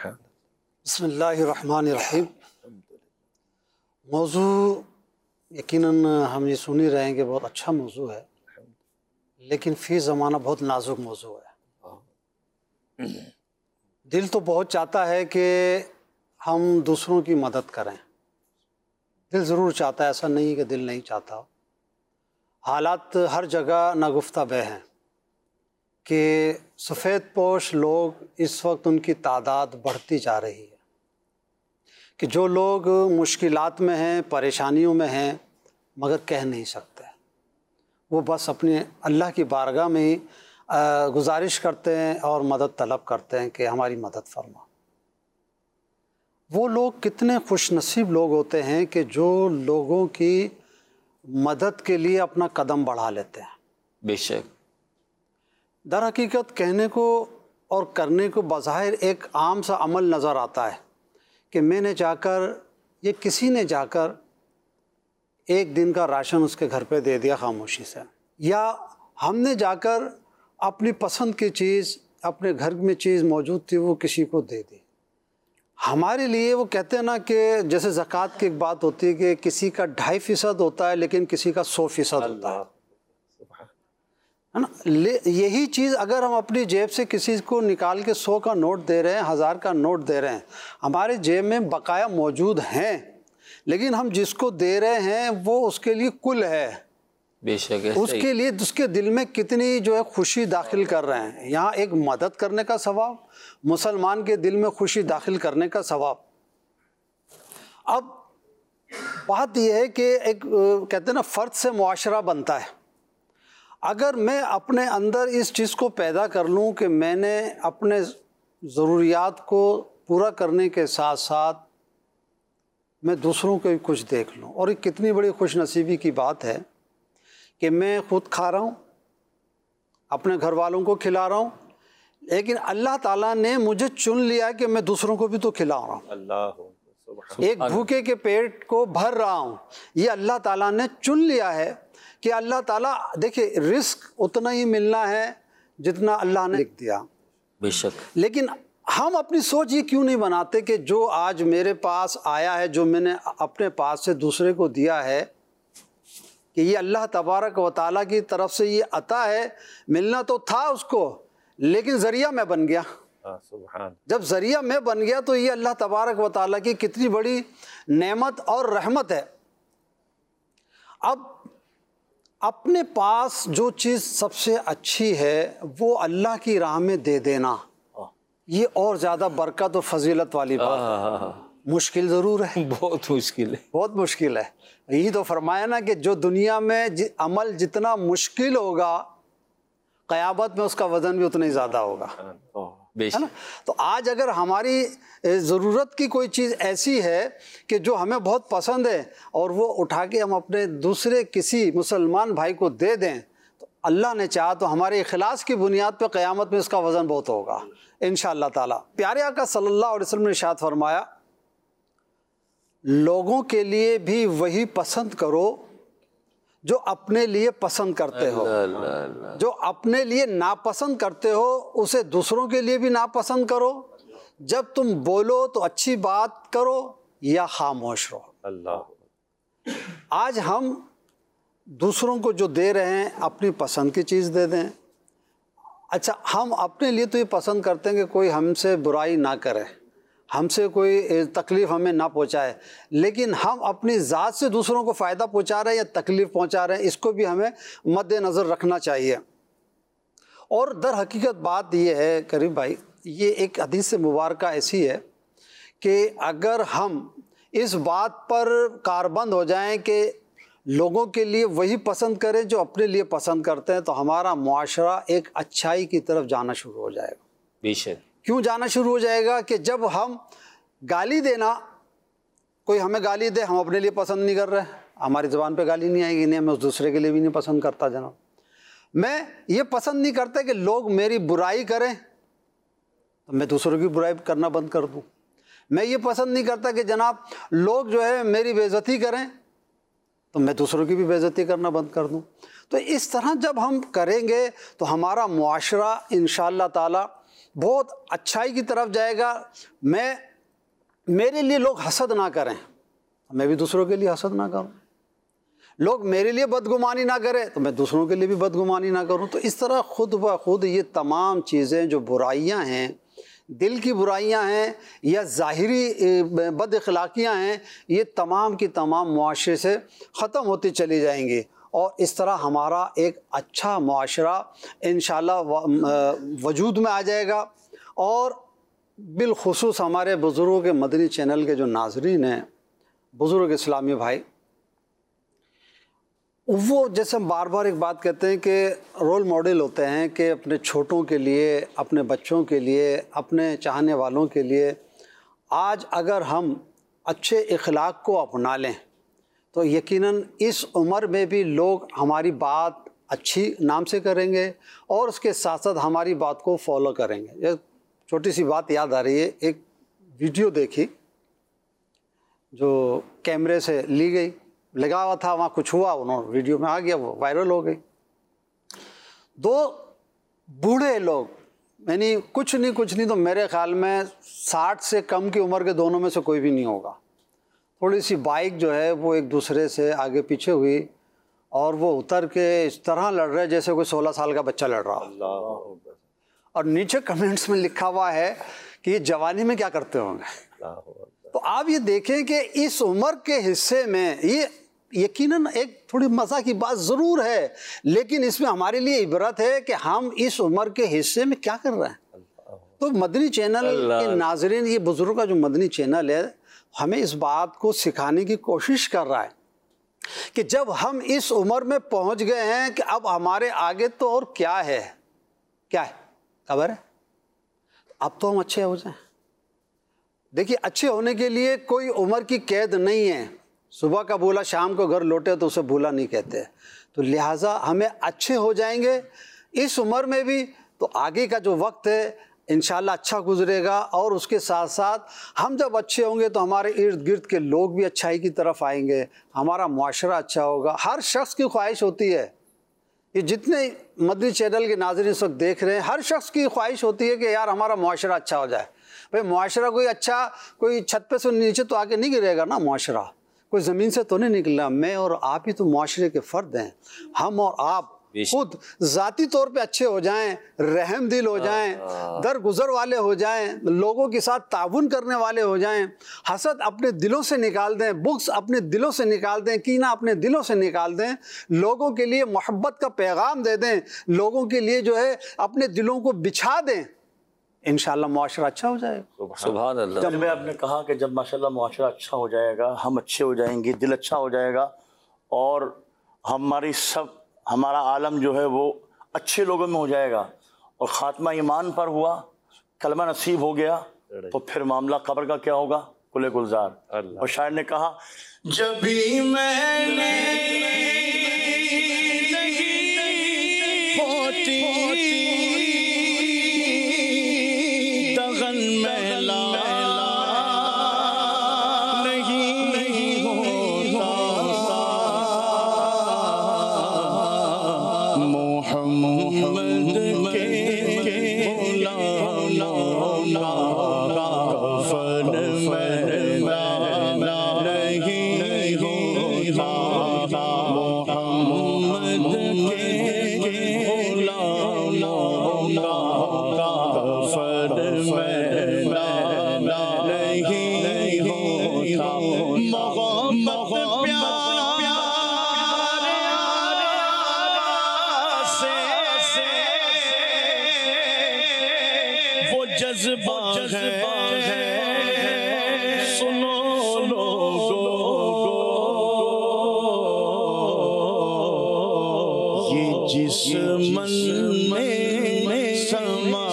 بسم اللہ الرحمن الرحیم. موضوع یقیناً ہم یہ سن ہی رہے ہیں کہ بہت اچھا موضوع ہے, لیکن فی زمانہ بہت نازک موضوع ہے. دل تو بہت چاہتا ہے کہ ہم دوسروں کی مدد کریں, دل ضرور چاہتا ہے, ایسا نہیں کہ دل نہیں چاہتا. حالات ہر جگہ ناگفتہ بہ ہیں کہ سفید پوش لوگ اس وقت ان کی تعداد بڑھتی جا رہی ہے, کہ جو لوگ مشکلات میں ہیں, پریشانیوں میں ہیں, مگر کہہ نہیں سکتے, وہ بس اپنے اللہ کی بارگاہ میں ہی گزارش کرتے ہیں اور مدد طلب کرتے ہیں کہ ہماری مدد فرما. وہ لوگ کتنے خوش نصیب لوگ ہوتے ہیں کہ جو لوگوں کی مدد کے لیے اپنا قدم بڑھا لیتے ہیں. بے شک. در حقیقت کہنے کو اور کرنے کو بظاہر ایک عام سا عمل نظر آتا ہے کہ میں نے جا کر, یہ کسی نے جا کر ایک دن کا راشن اس کے گھر پہ دے دیا خاموشی سے, یا ہم نے جا کر اپنی پسند کی چیز, اپنے گھر میں چیز موجود تھی وہ کسی کو دے دی. ہمارے لیے وہ کہتے ہیں نا کہ جیسے زکوٰۃ کی ایک بات ہوتی ہے کہ کسی کا ڈھائی فیصد ہوتا ہے لیکن کسی کا سو فیصد ہوتا ہے ہے نا. یہی چیز اگر ہم اپنی جیب سے کسی کو نکال کے سو کا نوٹ دے رہے ہیں، ہزار کا نوٹ دے رہے ہیں، ہمارے جیب میں بقایا موجود ہیں، لیکن ہم جس کو دے رہے ہیں وہ اس کے لیے کل ہے، بے شک اس کے لیے اس کے دل میں کتنی جو ہے خوشی داخل کر رہے ہیں. یہاں ایک مدد کرنے کا ثواب، مسلمان کے دل میں خوشی داخل کرنے کا ثواب. اب بات یہ ہے کہ ایک کہتے ہیں نا فرد سے معاشرہ بنتا ہے. اگر میں اپنے اندر اس چیز کو پیدا کر لوں کہ میں نے اپنے ضروریات کو پورا کرنے کے ساتھ ساتھ میں دوسروں کو بھی کچھ دیکھ لوں، اور یہ کتنی بڑی خوش نصیبی کی بات ہے کہ میں خود کھا رہا ہوں، اپنے گھر والوں کو کھلا رہا ہوں، لیکن اللہ تعالیٰ نے مجھے چن لیا کہ میں دوسروں کو بھی تو کھلا رہا ہوں. اللہ ایک بھوکے کے پیٹ کو بھر رہا ہوں. یہ اللہ تعالیٰ نے چن لیا ہے کہ اللہ تعالیٰ دیکھیں رزق اتنا ہی ملنا ہے جتنا اللہ نے لکھ دیا. بے شک. لیکن ہم اپنی سوچ یہ کیوں نہیں بناتے کہ جو آج میرے پاس آیا ہے، جو میں نے اپنے پاس سے دوسرے کو دیا ہے، کہ یہ اللہ تبارک و تعالیٰ کی طرف سے یہ عطا ہے، ملنا تو تھا اس کو لیکن ذریعہ میں بن گیا. سبحان. جب ذریعہ میں بن گیا تو یہ اللہ تبارک و تعالیٰ کی کتنی بڑی نعمت اور رحمت ہے. اب اپنے پاس جو چیز سب سے اچھی ہے وہ اللہ کی راہ میں دے دینا، یہ اور زیادہ برکت اور فضیلت والی بات ہے. مشکل ضرور ہے، بہت مشکل ہے، بہت مشکل ہے. یہی تو فرمایا نا کہ جو دنیا میں عمل جتنا مشکل ہوگا قیامت میں اس کا وزن بھی اتنا ہی زیادہ ہوگا. بے ہے نا. شک. تو آج اگر ہماری ضرورت کی کوئی چیز ایسی ہے کہ جو ہمیں بہت پسند ہے اور وہ اٹھا کے ہم اپنے دوسرے کسی مسلمان بھائی کو دے دیں تو اللہ نے چاہا تو ہمارے اخلاص کی بنیاد پہ قیامت میں اس کا وزن بہت ہوگا انشاءاللہ تعالی. پیارے آقا صلی اللہ علیہ وسلم نے ارشاد فرمایا لوگوں کے لیے بھی وہی پسند کرو جو اپنے لیے پسند کرتے ہو. جو اپنے لیے ناپسند کرتے ہو اسے دوسروں کے لیے بھی ناپسند کرو. جب تم بولو تو اچھی بات کرو یا خاموش رہو. اللہ. آج ہم دوسروں کو جو دے رہے ہیں اپنی پسند کی چیز دے دیں. اچھا ہم اپنے لیے تو یہ پسند کرتے ہیں کہ کوئی ہم سے برائی نہ کرے، ہم سے کوئی تکلیف ہمیں نہ پہنچائے، لیکن ہم اپنی ذات سے دوسروں کو فائدہ پہنچا رہے ہیں یا تکلیف پہنچا رہے ہیں، اس کو بھی ہمیں مد نظر رکھنا چاہیے. اور در حقیقت بات یہ ہے کریم بھائی، یہ ایک حدیث مبارکہ ایسی ہے کہ اگر ہم اس بات پر کاربند ہو جائیں کہ لوگوں کے لیے وہی پسند کریں جو اپنے لیے پسند کرتے ہیں تو ہمارا معاشرہ ایک اچھائی کی طرف جانا شروع ہو جائے گا. بے شک. کیوں جانا شروع ہو جائے گا کہ جب ہم گالی دینا، کوئی ہمیں گالی دے ہم اپنے لیے پسند نہیں کر رہے، ہماری زبان پہ گالی نہیں آئے گی، نہیں میں اس دوسرے کے لیے بھی نہیں پسند کرتا. جناب میں یہ پسند نہیں کرتا کہ لوگ میری برائی کریں تو میں دوسروں کی برائی کرنا بند کر دوں. میں یہ پسند نہیں کرتا کہ جناب لوگ جو ہے میری بے عزتی کریں تو میں دوسروں کی بھی بے عزتی کرنا بند کر دوں. تو اس طرح جب ہم کریں گے تو ہمارا معاشرہ انشاءاللہ تعالی بہت اچھائی کی طرف جائے گا. میں میرے لیے لوگ حسد نہ کریں میں بھی دوسروں کے لیے حسد نہ کروں. لوگ میرے لیے بدگمانی نہ کریں تو میں دوسروں کے لیے بھی بدگمانی نہ کروں. تو اس طرح خود بخود یہ تمام چیزیں جو برائیاں ہیں، دل کی برائیاں ہیں یا ظاہری بد اخلاقیاں ہیں، یہ تمام کی تمام معاشرے سے ختم ہوتی چلی جائیں گی. اور اس طرح ہمارا ایک اچھا معاشرہ انشاءاللہ وجود میں آ جائے گا. اور بالخصوص ہمارے بزرگوں کے مدنی چینل کے جو ناظرین ہیں، بزرگ اسلامی بھائی، وہ جیسے ہم بار بار ایک بات کہتے ہیں کہ رول ماڈل ہوتے ہیں کہ اپنے چھوٹوں کے لیے، اپنے بچوں کے لیے، اپنے چاہنے والوں کے لیے. آج اگر ہم اچھے اخلاق کو اپنا لیں تو یقیناً اس عمر میں بھی لوگ ہماری بات اچھی نام سے کریں گے اور اس کے ساتھ ساتھ ہماری بات کو فالو کریں گے. یہ چھوٹی سی بات یاد آ رہی ہے، ایک ویڈیو دیکھی جو کیمرے سے لی گئی، لگا ہوا تھا وہاں کچھ ہوا، انہوں ویڈیو میں آ گیا، وہ وائرل ہو گئی. دو بوڑھے لوگ یعنی کچھ نہیں کچھ نہیں تو میرے خیال میں ساٹھ سے کم کی عمر کے دونوں میں سے کوئی بھی نہیں ہوگا. تھوڑی سی بائک جو ہے وہ ایک دوسرے سے آگے پیچھے ہوئی اور وہ اتر کے اس طرح لڑ رہے جیسے کوئی سولہ سال کا بچہ لڑ رہا ہو. اور نیچے کمنٹس میں لکھا ہوا ہے کہ یہ جوانی میں کیا کرتے ہوں گے. تو آپ یہ دیکھیں کہ اس عمر کے حصے میں یہ یقیناً ایک تھوڑی مزہ کی بات ضرور ہے، لیکن اس میں ہمارے لیے عبرت ہے کہ ہم اس عمر کے حصے میں کیا کر رہے ہیں. تو مدنی چینل کے ناظرین، یہ بزرگ کا جو مدنی چینل ہے ہمیں اس بات کو سکھانے کی کوشش کر رہا ہے کہ جب ہم اس عمر میں پہنچ گئے ہیں کہ اب ہمارے آگے تو اور کیا ہے، کیا ہے خبر ہے، اب تو ہم اچھے ہو جائیں. دیکھیے اچھے ہونے کے لیے کوئی عمر کی قید نہیں ہے. صبح کا بھولا شام کو گھر لوٹے تو اسے بھولا نہیں کہتے. تو لہٰذا ہمیں اچھے ہو جائیں گے اس عمر میں بھی تو آگے کا جو وقت ہے انشاءاللہ اچھا گزرے گا. اور اس کے ساتھ ساتھ ہم جب اچھے ہوں گے تو ہمارے ارد گرد کے لوگ بھی اچھائی کی طرف آئیں گے، ہمارا معاشرہ اچھا ہوگا. ہر شخص کی خواہش ہوتی ہے، یہ جتنے مدنی چینل کے ناظرین اس وقت دیکھ رہے ہیں، ہر شخص کی خواہش ہوتی ہے کہ یار ہمارا معاشرہ اچھا ہو جائے. بھائی معاشرہ کوئی اچھا کوئی چھت پہ سے نیچے تو آگے نہیں گرے گا نا، معاشرہ کوئی زمین سے تو نہیں نکلا. میں اور آپ ہی تو معاشرے کے فرد ہیں. ہم اور آپ خود ذاتی طور پہ اچھے ہو جائیں، رحم دل ہو جائیں، درگزر والے ہو جائیں، لوگوں کے ساتھ تعاون کرنے والے ہو جائیں، حسد اپنے دلوں سے نکال دیں، بغض اپنے دلوں سے نکال دیں، کینہ اپنے دلوں سے نکال دیں، لوگوں کے لیے محبت کا پیغام دے دیں، لوگوں کے لیے جو ہے اپنے دلوں کو بچھا دیں، انشاءاللہ معاشرہ اچھا ہو جائے گا. سبحان اللہ. جب میں آپ نے کہا کہ جب ماشاءاللہ معاشرہ اچھا ہو جائے گا، ہم اچھے ہو جائیں گے، دل اچھا ہو جائے گا اور ہماری سب ہمارا عالم جو ہے وہ اچھے لوگوں میں ہو جائے گا اور خاتمہ ایمان پر ہوا، کلمہ نصیب ہو گیا، تو پھر معاملہ قبر کا کیا ہوگا؟ کل گلزار. اور شاعر نے کہا جب بھی میں نے ہوتی دغن میں لا نہیں ہوتا محمد کے غلام کفن میں نہیں ہوتا محمد کے غلام کفن میں نہیں ہوتا محبت جذبہ ہے سنو لوگو یہ جس من میں سما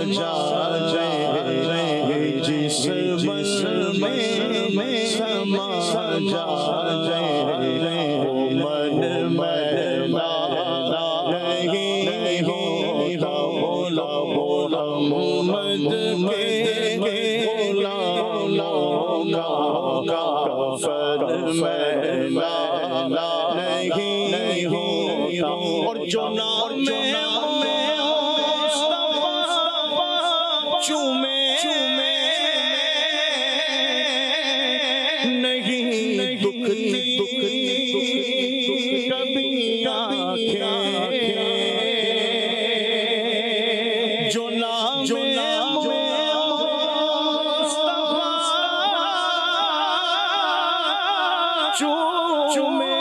جائے جس من میں سما جائے وہ من میں نہیں ہوتا بولا بولا محمد کے غلام کا کفن میں نہیں ہوتا اور جو نام چومے نہیں دکھتی کبھی آنکھیں جو نام جو نام چومے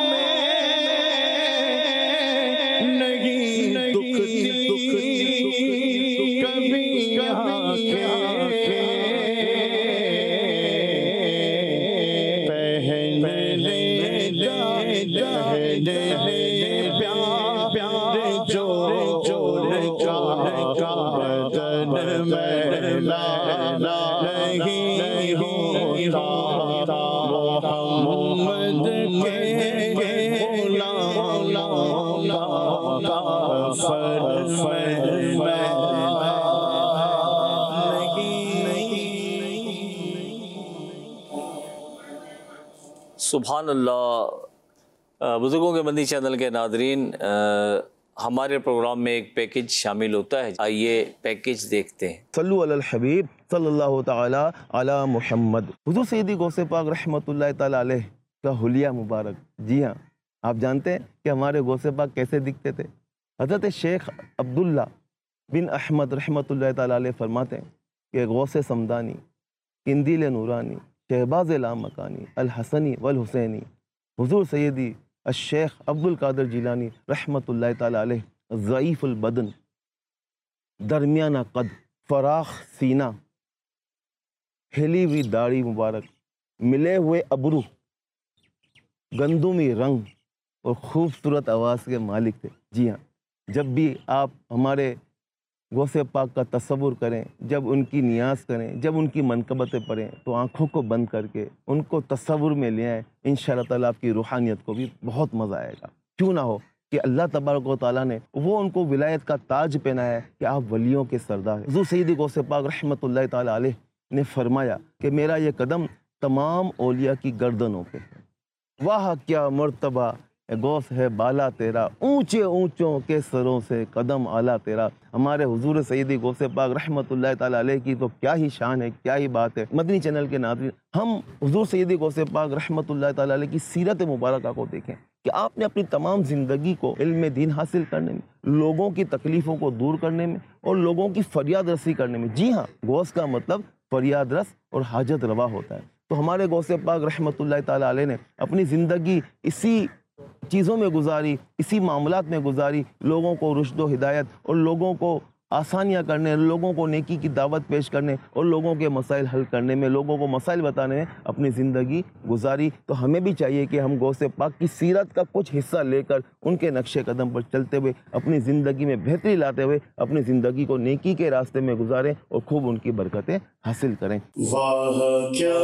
نہیں دکھتی کبھی آنکھیں پہلے پیار پیار جو جو کا بدن میں نہیں ہوتا محمد کے غلام کا کفن میں سبحان اللہ. بزرگوں کے مدنی چینل کے ناظرین، ہمارے پروگرام میں ایک پیکج شامل ہوتا ہے، آئیے پیکج دیکھتے ہیں۔ صلو علی الحبیب صلی اللہ تعالی علی محمد۔ حضور سیدی غوث پاک رحمۃ اللہ تعالی علیہ کا حلیہ مبارک۔ جی ہاں، آپ جانتے ہیں کہ ہمارے غوث پاک کیسے دکھتے تھے؟ حضرت شیخ عبداللہ بن احمد رحمۃ اللہ تعالی علیہ فرماتے ہیں کہ غوث سمدانی، قندیل نورانی، شہباز لامکانی، الحسنی والحسینی، حضور سیدی الشیخ عبد القادر جیلانی رحمۃ اللہ تعالی علیہ، ضعیف البدن، درمیانہ قد، فراخ سینہ، پھیلی ہوئی داڑھی مبارک، ملے ہوئے ابرو، گندمی رنگ اور خوبصورت آواز کے مالک تھے۔ جی ہاں، جب بھی آپ ہمارے غوث پاک کا تصور کریں، جب ان کی نیاز کریں، جب ان کی منقبتیں پڑھیں، تو آنکھوں کو بند کر کے ان کو تصور میں لے آئیں، انشاءاللہ تعالیٰ آپ کی روحانیت کو بھی بہت مزہ آئے گا۔ کیوں نہ ہو کہ اللہ تبارک و تعالیٰ نے وہ ان کو ولایت کا تاج پہنایا ہے کہ آپ ولیوں کے سردار ہیں۔ حضور سیدی غوث پاک رحمۃ اللہ تعالیٰ علیہ نے فرمایا کہ میرا یہ قدم تمام اولیاء کی گردنوں پہ ہے۔ واہ کیا مرتبہ غوث ہے بالا تیرا، اونچے اونچوں کے سروں سے قدم اعلیٰ تیرا۔ ہمارے حضور سیدی غوث پاک رحمۃ اللہ تعالیٰ علیہ کی تو کیا ہی شان ہے، کیا ہی بات ہے۔ مدنی چینل کے ناظرین، ہم حضور سیدی غوث پاک رحمۃ اللہ تعالیٰ علیہ کی سیرت مبارکہ کو دیکھیں کہ آپ نے اپنی تمام زندگی کو علم دین حاصل کرنے میں، لوگوں کی تکلیفوں کو دور کرنے میں اور لوگوں کی فریاد رسی کرنے میں۔ جی ہاں، غوث کا مطلب فریاد رس اور حاجت روا ہوتا ہے۔ تو ہمارے غوث پاک رحمۃ اللہ تعالیٰ علیہ نے اپنی زندگی اسی چیزوں میں گزاری، اسی معاملات میں گزاری، لوگوں کو رشد و ہدایت اور لوگوں کو آسانیاں کرنے، لوگوں کو نیکی کی دعوت پیش کرنے اور لوگوں کے مسائل حل کرنے میں، لوگوں کو مسائل بتانے میں اپنی زندگی گزاری۔ تو ہمیں بھی چاہیے کہ ہم غوث پاک کی سیرت کا کچھ حصہ لے کر ان کے نقش قدم پر چلتے ہوئے اپنی زندگی میں بہتری لاتے ہوئے اپنی زندگی کو نیکی کے راستے میں گزاریں اور خوب ان کی برکتیں حاصل کریں۔ واہ کیا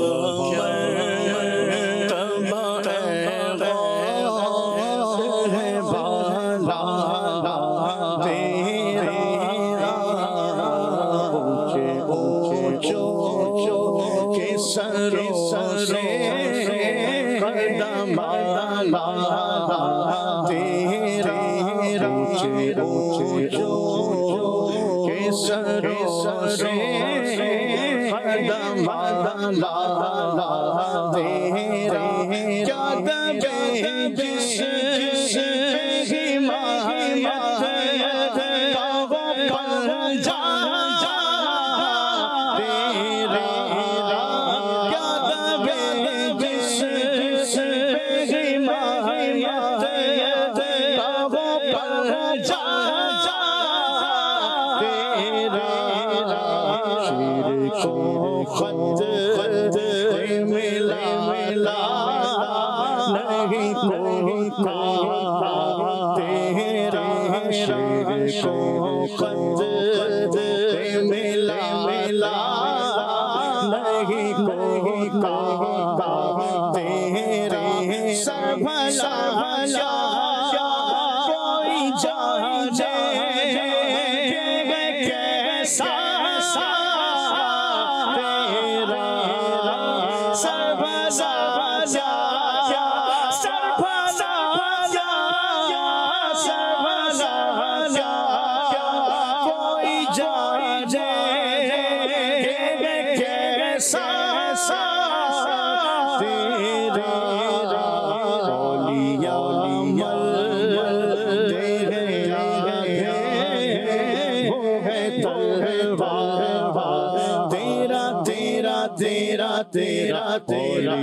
تیرا تیرا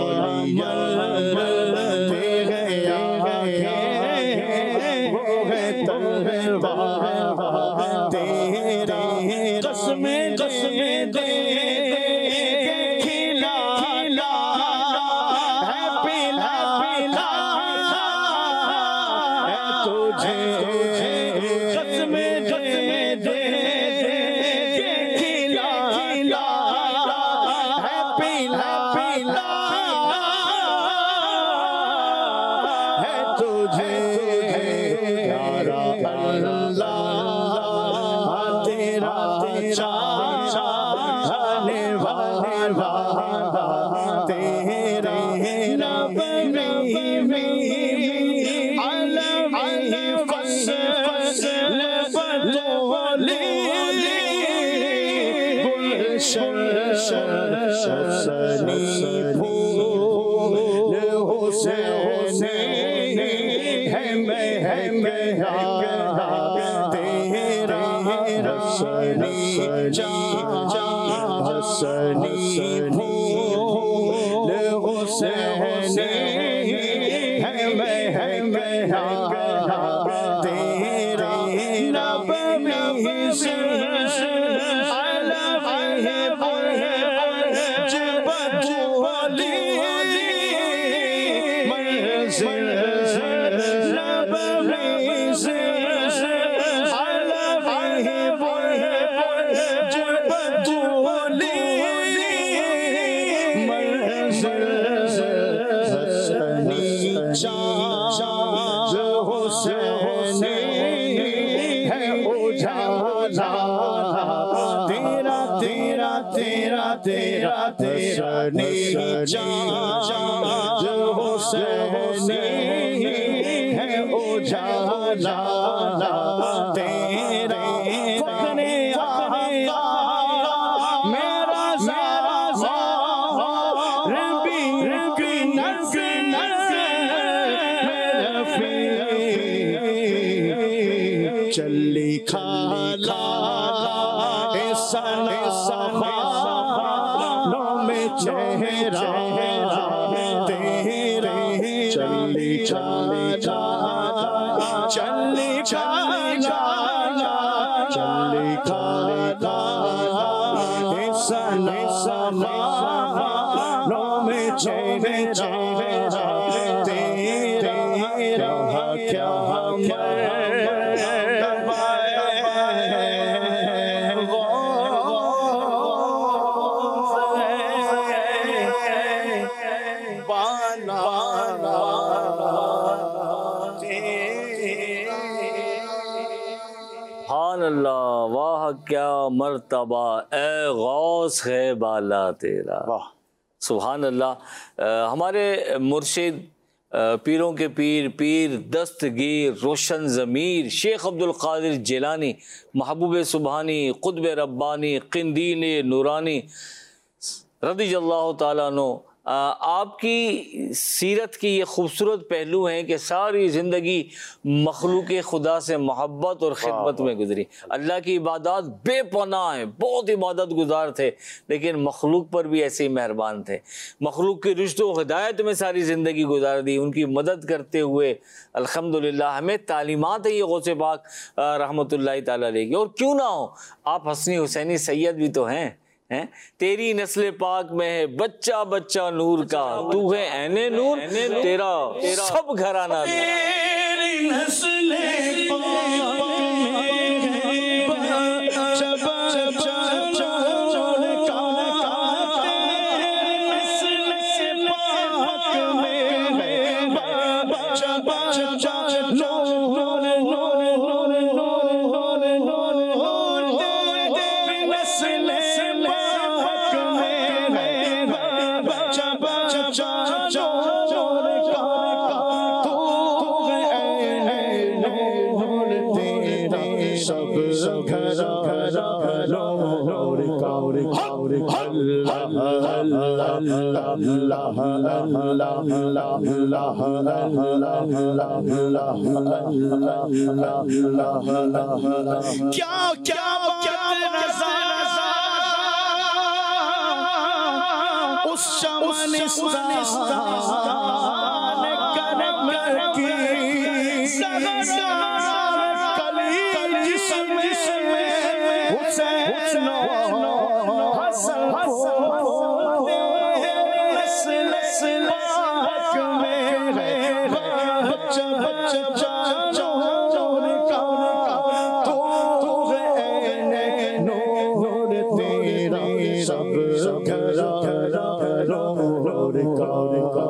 قسمیں قسمیں دے کھلا کھلا ہے پلا پلا ہے تجھے قسمیں قسمیں دے کھلا کھلا ہے پلا پلا ہے تجھے پیارا اللہ تیرے حسنی پھول حسینی ہے مہکا تیرا حسنی جان حسنی پھول حسینی ہے مہکا تیرا نبوی تیرا حسنی جان حسینی ہے اجالا تیرا فخر آقا میرا زہر بھی کی نظر چلی کھالا سنا چہرہ تیرا چلی چلی چلی چلی کھالا سنا سنا میں چہرہ تیرا کیا اللہ واہ کیا مرتبہ اے غوث ہے بالا تیرا. سبحان اللہ. ہمارے مرشد پیروں کے پیر پیر دستگیر روشن ضمیر شیخ عبد القادر جیلانی محبوب سبحانی قطب ربانی قندیل نورانی رضی اللہ تعالیٰ عنہ، آپ کی سیرت کی یہ خوبصورت پہلو ہیں کہ ساری زندگی مخلوق خدا سے محبت اور خدمت میں گزری. اللہ کی عبادات بے پناہ ہیں، بہت عبادت گزار تھے، لیکن مخلوق پر بھی ایسے ہی مہربان تھے. مخلوق کی رشد و ہدایت میں ساری زندگی گزار دی، ان کی مدد کرتے ہوئے الحمدللہ. ہمیں تعلیمات ہیں یہ غوث پاک رحمۃ اللہ تعالیٰ علیہ کی، اور کیوں نہ ہو، آپ حسنی حسینی سید بھی تو ہیں. تیری نسل پاک میں ہے بچہ بچہ نور کا، تو ہے عین نور، تیرا سب گھرانہ تیری نسل پاک میں ہے بچہ بچہ نور کا، نسل پاک میں ہے بچہ بچہ نور نور نور نور نسل کیا کیا اس شمنستان کرم کی زہرا کلی جسم میں حسین حسن نسل پاک میں ہے بچہ بچہ نور کا، تو ہے عین نور تیرا سب گھرانہ نور کا.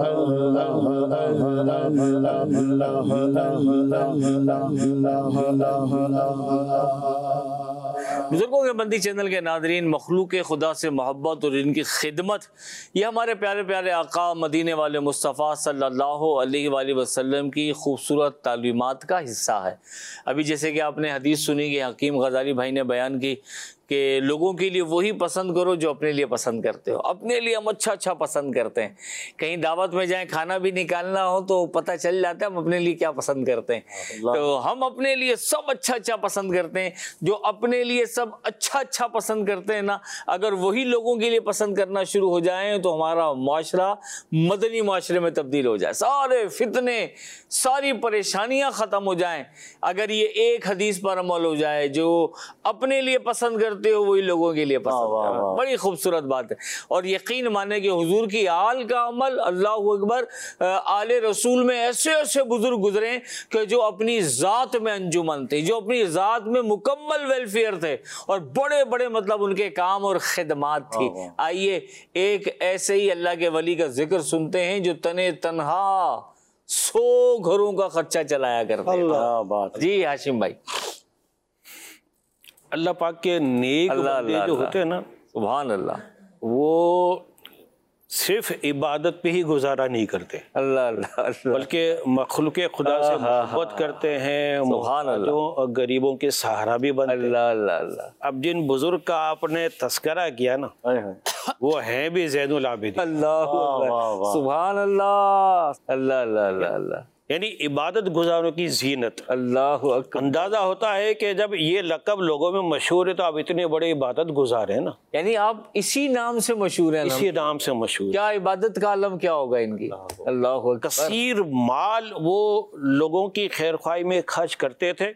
بزرگوں کے بندی چینل کے ناظرین، مخلوق خدا سے محبت اور ان کی خدمت یہ ہمارے پیارے پیارے آقا مدینے والے مصطفیٰ صلی اللہ علیہ وآلہ وسلم کی خوبصورت تعلیمات کا حصہ ہے. ابھی جیسے کہ آپ نے حدیث سنی کہ حکیم غزالی بھائی نے بیان کی کہ لوگوں کے لیے وہی پسند کرو جو اپنے لیے پسند کرتے ہو. اپنے لیے ہم اچھا اچھا پسند کرتے ہیں. کہیں دعوت میں جائیں کھانا بھی نکالنا ہو تو پتہ چل جاتا ہے ہم اپنے لیے کیا پسند کرتے ہیں. تو ہم اپنے لیے سب اچھا اچھا پسند کرتے ہیں. جو اپنے لیے سب اچھا اچھا پسند کرتے ہیں نا, اگر وہی لوگوں کے لیے پسند کرنا شروع ہو جائیں تو ہمارا معاشرہ مدنی معاشرے میں تبدیل ہو جائے. سارے فتنے, ساری پریشانیاں ختم ہو جائیں اگر یہ ایک حدیث پر عمل ہو جائے, جو اپنے لیے پسند کرتے ہو وہی لوگوں کے لیے پسند کرو. بڑی خوبصورت بات ہے. اور یقین مانے کہ حضور کی آل کا عمل, اللہ اکبر, آل رسول میں ایسے ایسے بزرگ گزرے کہ جو اپنی ذات میں انجمن تھے, جو اپنی ذات میں مکمل ویلفیئر تھے, اور بڑے بڑے مطلب ان کے کام اور خدمات تھی. آئیے ایک ایسے ہی اللہ کے ولی کا ذکر سنتے ہیں جو تنے تنہا سو گھروں کا خرچہ چلایا کرتے ہیں. جی ہاشم بھائی. اللہ پاک کے نیک بندے جو ہوتے ہیں نا, سبحان اللہ, وہ صرف عبادت پہ ہی گزارا نہیں کرتے, اللہ اللہ, بلکہ مخلوق خدا سے محبت کرتے ہیں, جو غریبوں کے سہارا بھی بنتے ہیں. اللہ اللہ اللہ. اب جن بزرگ کا آپ نے تذکرہ کیا نا, وہ ہیں بھی زین العابدین. اللہ سبحان اللہ, اللہ اللہ اللہ اللہ. یعنی عبادت گزاروں کی زینت. اللہ اکبر. اندازہ ہوتا ہے کہ جب یہ لقب لوگوں میں مشہور ہے تو آپ اتنے بڑے عبادت گزار ہیں نا, یعنی آپ اسی نام سے مشہور ہیں. اسی نام سے مشہور. کیا عبادت کا عالم کیا ہوگا ان کی. اللہ اکبر. کثیر مال وہ لوگوں کی خیر خواہی میں خرچ کرتے تھے,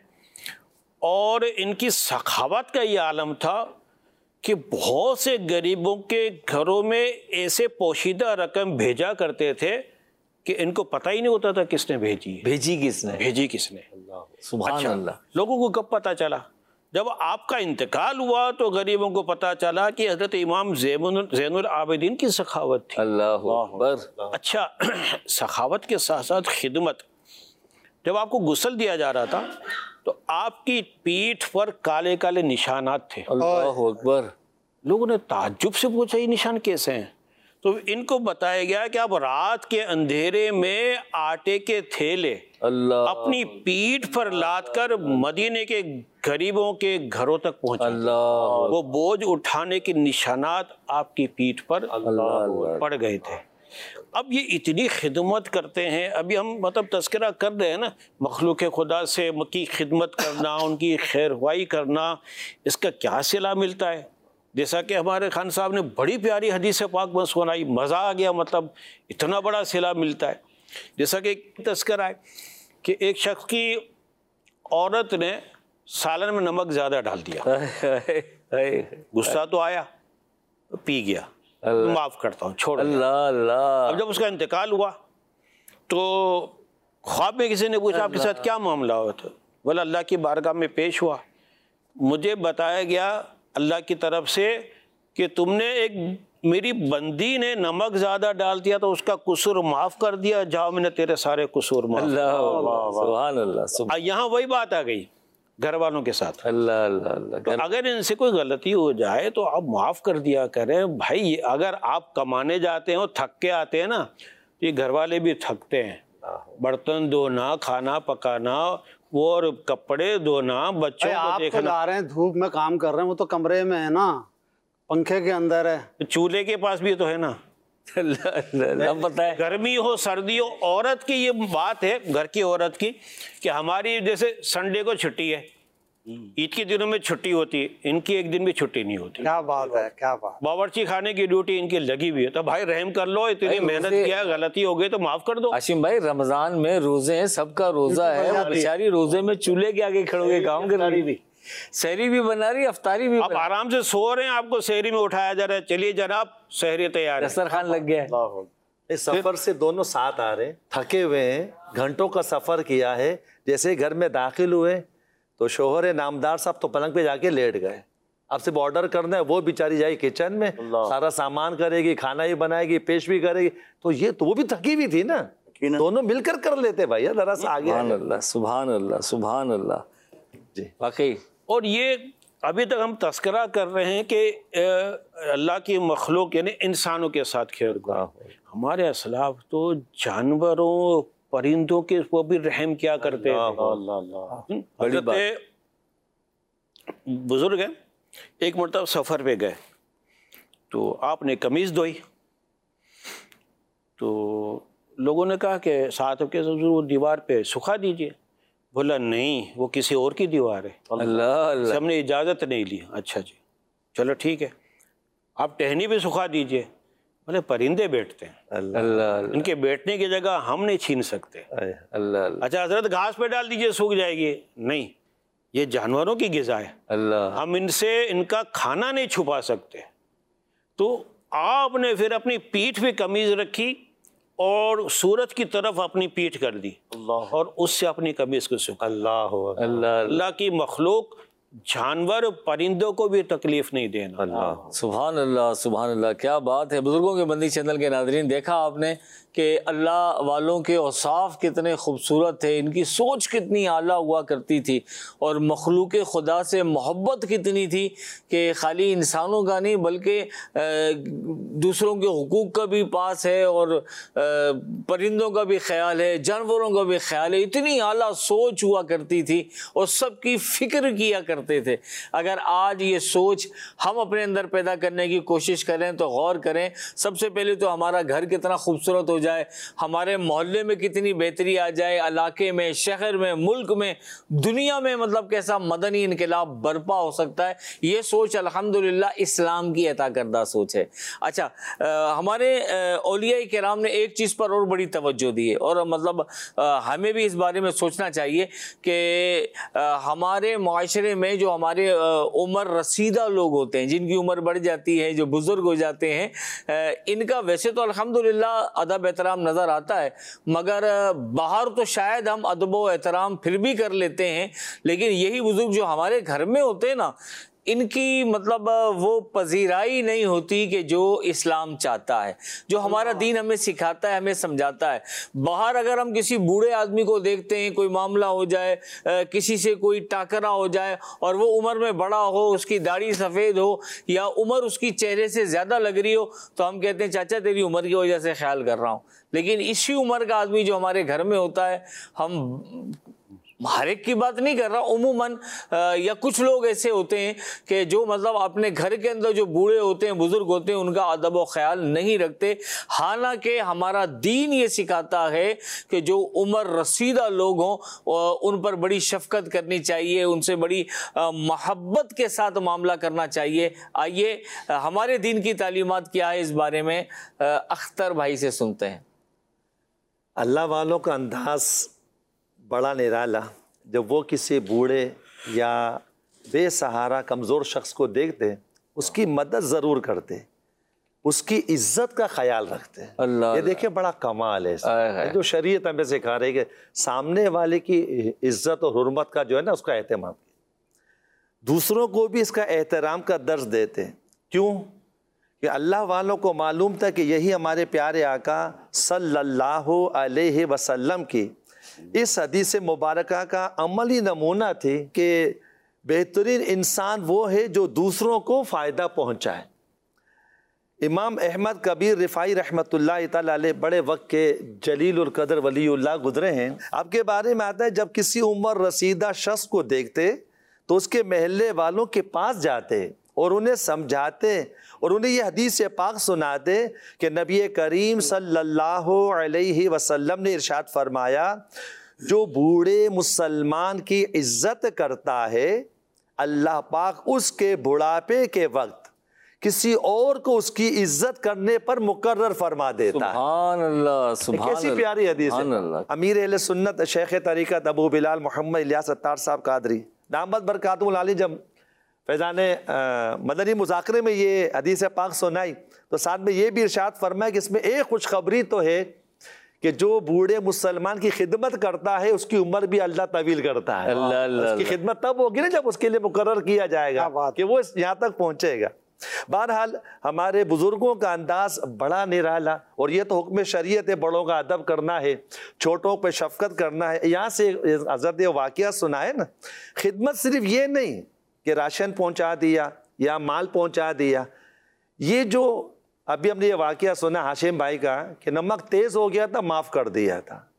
اور ان کی سخاوت کا یہ عالم تھا کہ بہت سے غریبوں کے گھروں میں ایسے پوشیدہ رقم بھیجا کرتے تھے کہ ان کو پتہ ہی نہیں ہوتا تھا کس نے بھیجی ہے, بھیجی کس نے, بھیجی کس نے. سبحان اچھا, اللہ. لوگوں کو کب پتہ چلا؟ جب آپ کا انتقال ہوا تو غریبوں کو پتہ چلا کہ حضرت امام زین العابدین کی سخاوت تھی. اللہ اکبر. اچھا, سخاوت کے ساتھ ساتھ خدمت. جب آپ کو غسل دیا جا رہا تھا تو آپ کی پیٹھ پر کالے کالے نشانات تھے. اللہ اکبر. لوگوں نے تعجب سے پوچھا یہ نشان کیسے ہیں؟ تو ان کو بتایا گیا کہ آپ رات کے اندھیرے میں آٹے کے تھیلے اللہ اپنی پیٹھ پر لاد کر مدینے کے غریبوں کے گھروں تک پہنچے. اللہ, وہ بوجھ اٹھانے کے نشانات آپ کی پیٹھ پر پڑ گئے تھے. اب یہ اتنی خدمت کرتے ہیں. ابھی ہم مطلب تذکرہ کر رہے ہیں نا, مخلوق خدا سے کی خدمت کرنا, ان کی خیر خواہی کرنا, اس کا کیا صلہ ملتا ہے. جیسا کہ ہمارے خان صاحب نے بڑی پیاری حدیث پاک میں سنائی, مزہ آ گیا. مطلب اتنا بڑا صلہ ملتا ہے. جیسا کہ ایک تذکرہ ہے کہ ایک شخص کی عورت نے سالن میں نمک زیادہ ڈال دیا, غصہ تو آیا, پی گیا, معاف کرتا ہوں, چھوڑ. اللہ اللہ. اب جب اس کا انتقال ہوا تو خواب میں کسی نے پوچھا آپ کے ساتھ کیا معاملہ ہوا تھا؟ بولا اللہ کی بارگاہ میں پیش ہوا, مجھے بتایا گیا اللہ کی طرف سے کہ تم نے ایک میری بندی نے نمک زیادہ ڈال دیا تو اس کا قصور معاف کر دیا, جاؤ میں نے تیرے سارے قصور معاف. اللہ سبحان اللہ. یہاں وہی بات آ گئی گھر والوں کے ساتھ. اللہ اللہ اللہ. اگر ان سے کوئی غلطی ہو جائے تو آپ معاف کر دیا کریں بھائی. اگر آپ کمانے جاتے ہیں اور تھک کے آتے ہیں نا, یہ گھر والے بھی تھکتے ہیں, برتن دھونا, کھانا پکانا, وہ اور کپڑے دھونا, بچوں کو دیکھنا. جا رہے ہیں دھوپ میں کام کر رہے ہیں, وہ تو کمرے میں ہے نا, پنکھے کے اندر ہے, چولہے کے پاس بھی تو ہے نا. اللہ اللہ. پتہ ہے گرمی ہو سردی ہو, عورت کی یہ بات ہے گھر کی عورت کی کہ ہماری جیسے سنڈے کو چھٹی ہے, عید کے دنوں میں چھٹی ہوتی ہے, ان کی ایک دن بھی چھٹی نہیں ہوتی. کیا بات ہے, کیا بات. باورچی خانے کی ڈیوٹی ان کی لگی ہوئی ہے. تو بھائی رحم کر لو, اتنی محنت کیا, غلطی ہو گئی تو معاف کر دو. ہاشم بھائی رمضان میں روزے ہیں, سب کا روزہ ہے, وہ بیچاری روزے میں چولہے کے آگے کھڑو کے کام کر رہی بھی, سحری بھی بنا رہی, افطاری بھی. آپ آرام سے سو رہے ہیں, آپ کو سحری میں اٹھایا جا رہا ہے, چلیے جناب سحری تیار ہے, دسترخوان لگ گیا ہے. سفر سے دونوں ساتھ آ رہے ہیں, تھکے ہوئے ہیں, گھنٹوں کا سفر کیا ہے. جیسے گھر میں داخل ہوئے تو شوہر نامدار صاحب تو پلنگ پہ جا کے لیٹ گئے. اب سے آرڈر کرنا ہے, وہ بیچاری جائے کچن میں, سارا سامان کرے گی, کھانا ہی بنائے گی, پیش بھی کرے گی. تو یہ تو وہ بھی تھکی ہوئی تھی نا, دونوں مل کر کر لیتے بھائی, ذرا سا آگے. سبحان اللہ سبحان اللہ سبحان اللہ. جی واقعی. اور یہ ابھی تک ہم تذکرہ کر رہے ہیں کہ اللہ کی مخلوق یعنی انسانوں کے ساتھ خیر خواہ. ہمارے اسلاف تو جانوروں پرندوں کے وہ بھی رحم کیا کرتے ہیں. حضرت بزرگ ہیں ایک مرتبہ سفر پہ گئے تو آپ نے قمیض دھوئی تو لوگوں نے کہا کہ صاحب کے حضور وہ دیوار پہ سکھا دیجئے. بولا نہیں وہ کسی اور کی دیوار ہے, اللہ اللہ ہم نے اجازت نہیں لی. اچھا جی چلو ٹھیک ہے, آپ ٹہنی پہ سکھا دیجئے. بولے پرندے بیٹھتے ہیں, اللہ اللہ ان کے بیٹھنے کی جگہ ہم نہیں چھین سکتے. اللہ اللہ اچھا حضرت گھاس پہ ڈال دیجئے سوکھ جائے گی. نہیں, یہ جانوروں کی غذا ہے, اللہ ہم ان سے ان کا کھانا نہیں چھپا سکتے. تو آپ نے پھر اپنی پیٹھ پہ قمیض رکھی اور سورج کی طرف اپنی پیٹھ کر دی اللہ اور اس سے اپنی قمیض کو سکھا. اللہ اللہ اللہ کی مخلوق جانور پرندوں کو بھی تکلیف نہیں دینا. اللہ سبحان اللہ سبحان اللہ, کیا بات ہے. بزرگوں کے بندی چینل کے ناظرین, دیکھا آپ نے کہ اللہ والوں کے اوصاف کتنے خوبصورت تھے, ان کی سوچ کتنی اعلیٰ ہوا کرتی تھی, اور مخلوق خدا سے محبت کتنی تھی کہ خالی انسانوں کا نہیں بلکہ دوسروں کے حقوق کا بھی پاس ہے, اور پرندوں کا بھی خیال ہے, جانوروں کا بھی خیال ہے. اتنی اعلیٰ سوچ ہوا کرتی تھی اور سب کی فکر کیا کرتے تھے. اگر آج یہ سوچ ہم اپنے اندر پیدا کرنے کی کوشش کریں تو غور کریں, سب سے پہلے تو ہمارا گھر کتنا خوبصورت ہو جائے, ہمارے محلے میں کتنی بہتری آ جائے, علاقے میں, شہر میں, ملک میں, دنیا میں, مطلب کیسا مدنی انقلاب برپا ہو سکتا ہے. یہ سوچ الحمدللہ اسلام کی عطا کردہ سوچ ہے. اچھا, ہمارے اولیاء کرام نے ایک چیز پر اور بڑی توجہ دی ہے, اور مطلب ہمیں بھی اس بارے میں سوچنا چاہیے کہ ہمارے معاشرے میں جو ہمارے عمر رسیدہ لوگ ہوتے ہیں, جن کی عمر بڑھ جاتی ہے, جو بزرگ ہو جاتے ہیں, ان کا ویسے تو الحمدللہ ادب احترام نظر آتا ہے, مگر باہر تو شاید ہم ادب و احترام پھر بھی کر لیتے ہیں, لیکن یہی بزرگ جو ہمارے گھر میں ہوتے ہیں نا, ان کی مطلب وہ پذیرائی نہیں ہوتی کہ جو اسلام چاہتا ہے, جو ہمارا دین ہمیں سکھاتا ہے, ہمیں سمجھاتا ہے. باہر اگر ہم کسی بوڑھے آدمی کو دیکھتے ہیں, کوئی معاملہ ہو جائے, کسی سے کوئی ٹاکرا ہو جائے, اور وہ عمر میں بڑا ہو, اس کی داڑھی سفید ہو, یا عمر اس کی چہرے سے زیادہ لگ رہی ہو, تو ہم کہتے ہیں چاچا تیری عمر کی وجہ سے خیال کر رہا ہوں. لیکن اسی عمر کا آدمی جو ہمارے گھر میں ہوتا ہے, ہم ہر ایک کی بات نہیں کر رہا, عموماً یا کچھ لوگ ایسے ہوتے ہیں کہ جو مطلب اپنے گھر کے اندر جو بوڑھے ہوتے ہیں, بزرگ ہوتے ہیں, ان کا ادب و خیال نہیں رکھتے. حالانکہ ہمارا دین یہ سکھاتا ہے کہ جو عمر رسیدہ لوگ ہوں ان پر بڑی شفقت کرنی چاہیے, ان سے بڑی محبت کے ساتھ معاملہ کرنا چاہیے. آئیے ہمارے دین کی تعلیمات کیا ہے اس بارے میں اختر بھائی سے سنتے ہیں. اللہ والوں کا انداز بڑا نرالا. جب وہ کسی بوڑھے یا بے سہارا کمزور شخص کو دیکھتے, اس کی مدد ضرور کرتے, اس کی عزت کا خیال رکھتے. اللہ یہ دیکھیں بڑا کمال ہے, جو شریعت ہمیں سکھا رہی ہے کہ سامنے والے کی عزت اور حرمت کا جو ہے نا اس کا اہتمام, دوسروں کو بھی اس کا احترام کا درس دیتے. کیوں کہ اللہ والوں کو معلوم تھا کہ یہی ہمارے پیارے آقا صلی اللہ علیہ وسلم کی اس حدیث مبارکہ کا عملی نمونہ تھی کہ بہترین انسان وہ ہے جو دوسروں کو فائدہ پہنچائے. امام احمد کبیر رفاعی رحمۃ اللہ تعالی علیہ بڑے وقت کے جلیل القدر ولی اللہ گزرے ہیں. آپ کے بارے میں آتا ہے جب کسی عمر رسیدہ شخص کو دیکھتے تو اس کے محلے والوں کے پاس جاتے اور انہیں سمجھاتے اور انہیں یہ حدیث پاک سناتے کہ نبی کریم صلی اللہ علیہ وسلم نے ارشاد فرمایا, جو بوڑھے مسلمان کی عزت کرتا ہے اللہ پاک اس کے بڑھاپے کے وقت کسی اور کو اس کی عزت کرنے پر مقرر فرما دیتا ہے. سبحان اللہ سبحان کیسی اللہ پیاری حدیث ہے. سبحان اللہ. امیر اہل سنت شیخ طریقت ابو بلال محمد الیاس اتار صاحب قادری دامت برکاتہ العالی جب فیضان مدنی مذاکرے میں یہ حدیث پاک سنائی تو ساتھ میں یہ بھی ارشاد فرمایا کہ اس میں ایک خوشخبری تو ہے کہ جو بوڑھے مسلمان کی خدمت کرتا ہے اس کی عمر بھی اللہ طویل کرتا ہے. اللہ اللہ اس کی خدمت تب ہوگی نا جب اس کے لیے مقرر کیا جائے گا کہ وہ یہاں تک پہنچے گا. بہرحال ہمارے بزرگوں کا انداز بڑا نرالا, اور یہ تو حکم شریعت ہے, بڑوں کا ادب کرنا ہے, چھوٹوں پہ شفقت کرنا ہے. یہاں سے حضرت واقعہ سنا ہے نا, خدمت صرف یہ نہیں کہ راشن پہنچا دیا یا مال پہنچا دیا, یہ جو ابھی ہم نے یہ واقعہ سنا ہاشم بھائی کا کہ نمک تیز ہو گیا تھا معاف کر دیا تھا,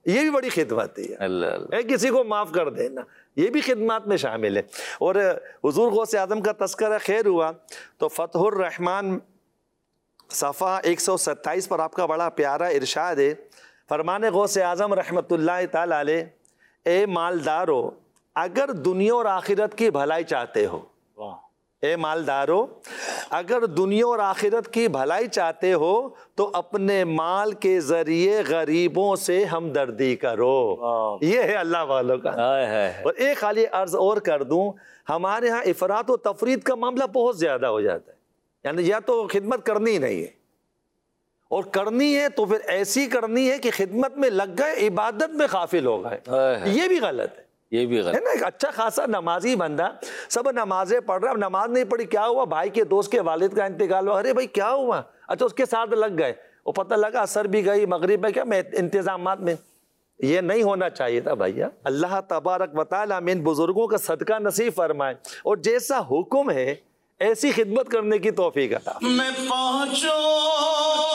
یہ بھی بڑی خدمت ہے، اللہ اللہ، اے کسی کو معاف کر دینا، یہ بھی خدمات میں شامل ہے۔ اور حضور غوث اعظم کا تذکرہ خیر ہوا تو فتح الرحمن صفحہ ایک سو ستائیس پر آپ کا بڑا پیارا ارشاد ہے، فرمان غوث اعظم رحمۃ اللہ تعالی علیہ، اے مالدارو اگر دنیا اور آخرت کی بھلائی چاہتے ہو، اے مالدارو اگر دنیا اور آخرت کی بھلائی چاہتے ہو تو اپنے مال کے ذریعے غریبوں سے ہمدردی کرو۔ یہ ہے اللہ والوں کا۔ ہائے ہائے، اور ایک خالی عرض اور کر دوں، ہمارے ہاں افراط و تفرید کا معاملہ بہت زیادہ ہو جاتا ہے، یعنی یا تو خدمت کرنی ہی نہیں ہے، اور کرنی ہے تو پھر ایسی کرنی ہے کہ خدمت میں لگ گئے عبادت میں غافل ہو گئے، یہ بھی غلط ہے۔ یہ بھی ہے غلط، نا، ایک اچھا خاصا نمازی بندہ سب نمازیں پڑھ رہا ہے، اب نماز نہیں پڑھی، کیا ہوا، بھائی کے دوست کے والد کا انتقال ہوا، ارے بھائی کیا ہوا، اچھا اس کے ساتھ لگ گئے، وہ پتہ لگا عصر بھی گئی، مغرب میں کیا میں انتظامات میں، یہ نہیں ہونا چاہیے تھا بھائیا۔ اللہ تبارک و تعالیٰ میں ان بزرگوں کا صدقہ نصیب فرمائے اور جیسا حکم ہے ایسی خدمت کرنے کی توفیق عطا۔ میں پہنچوں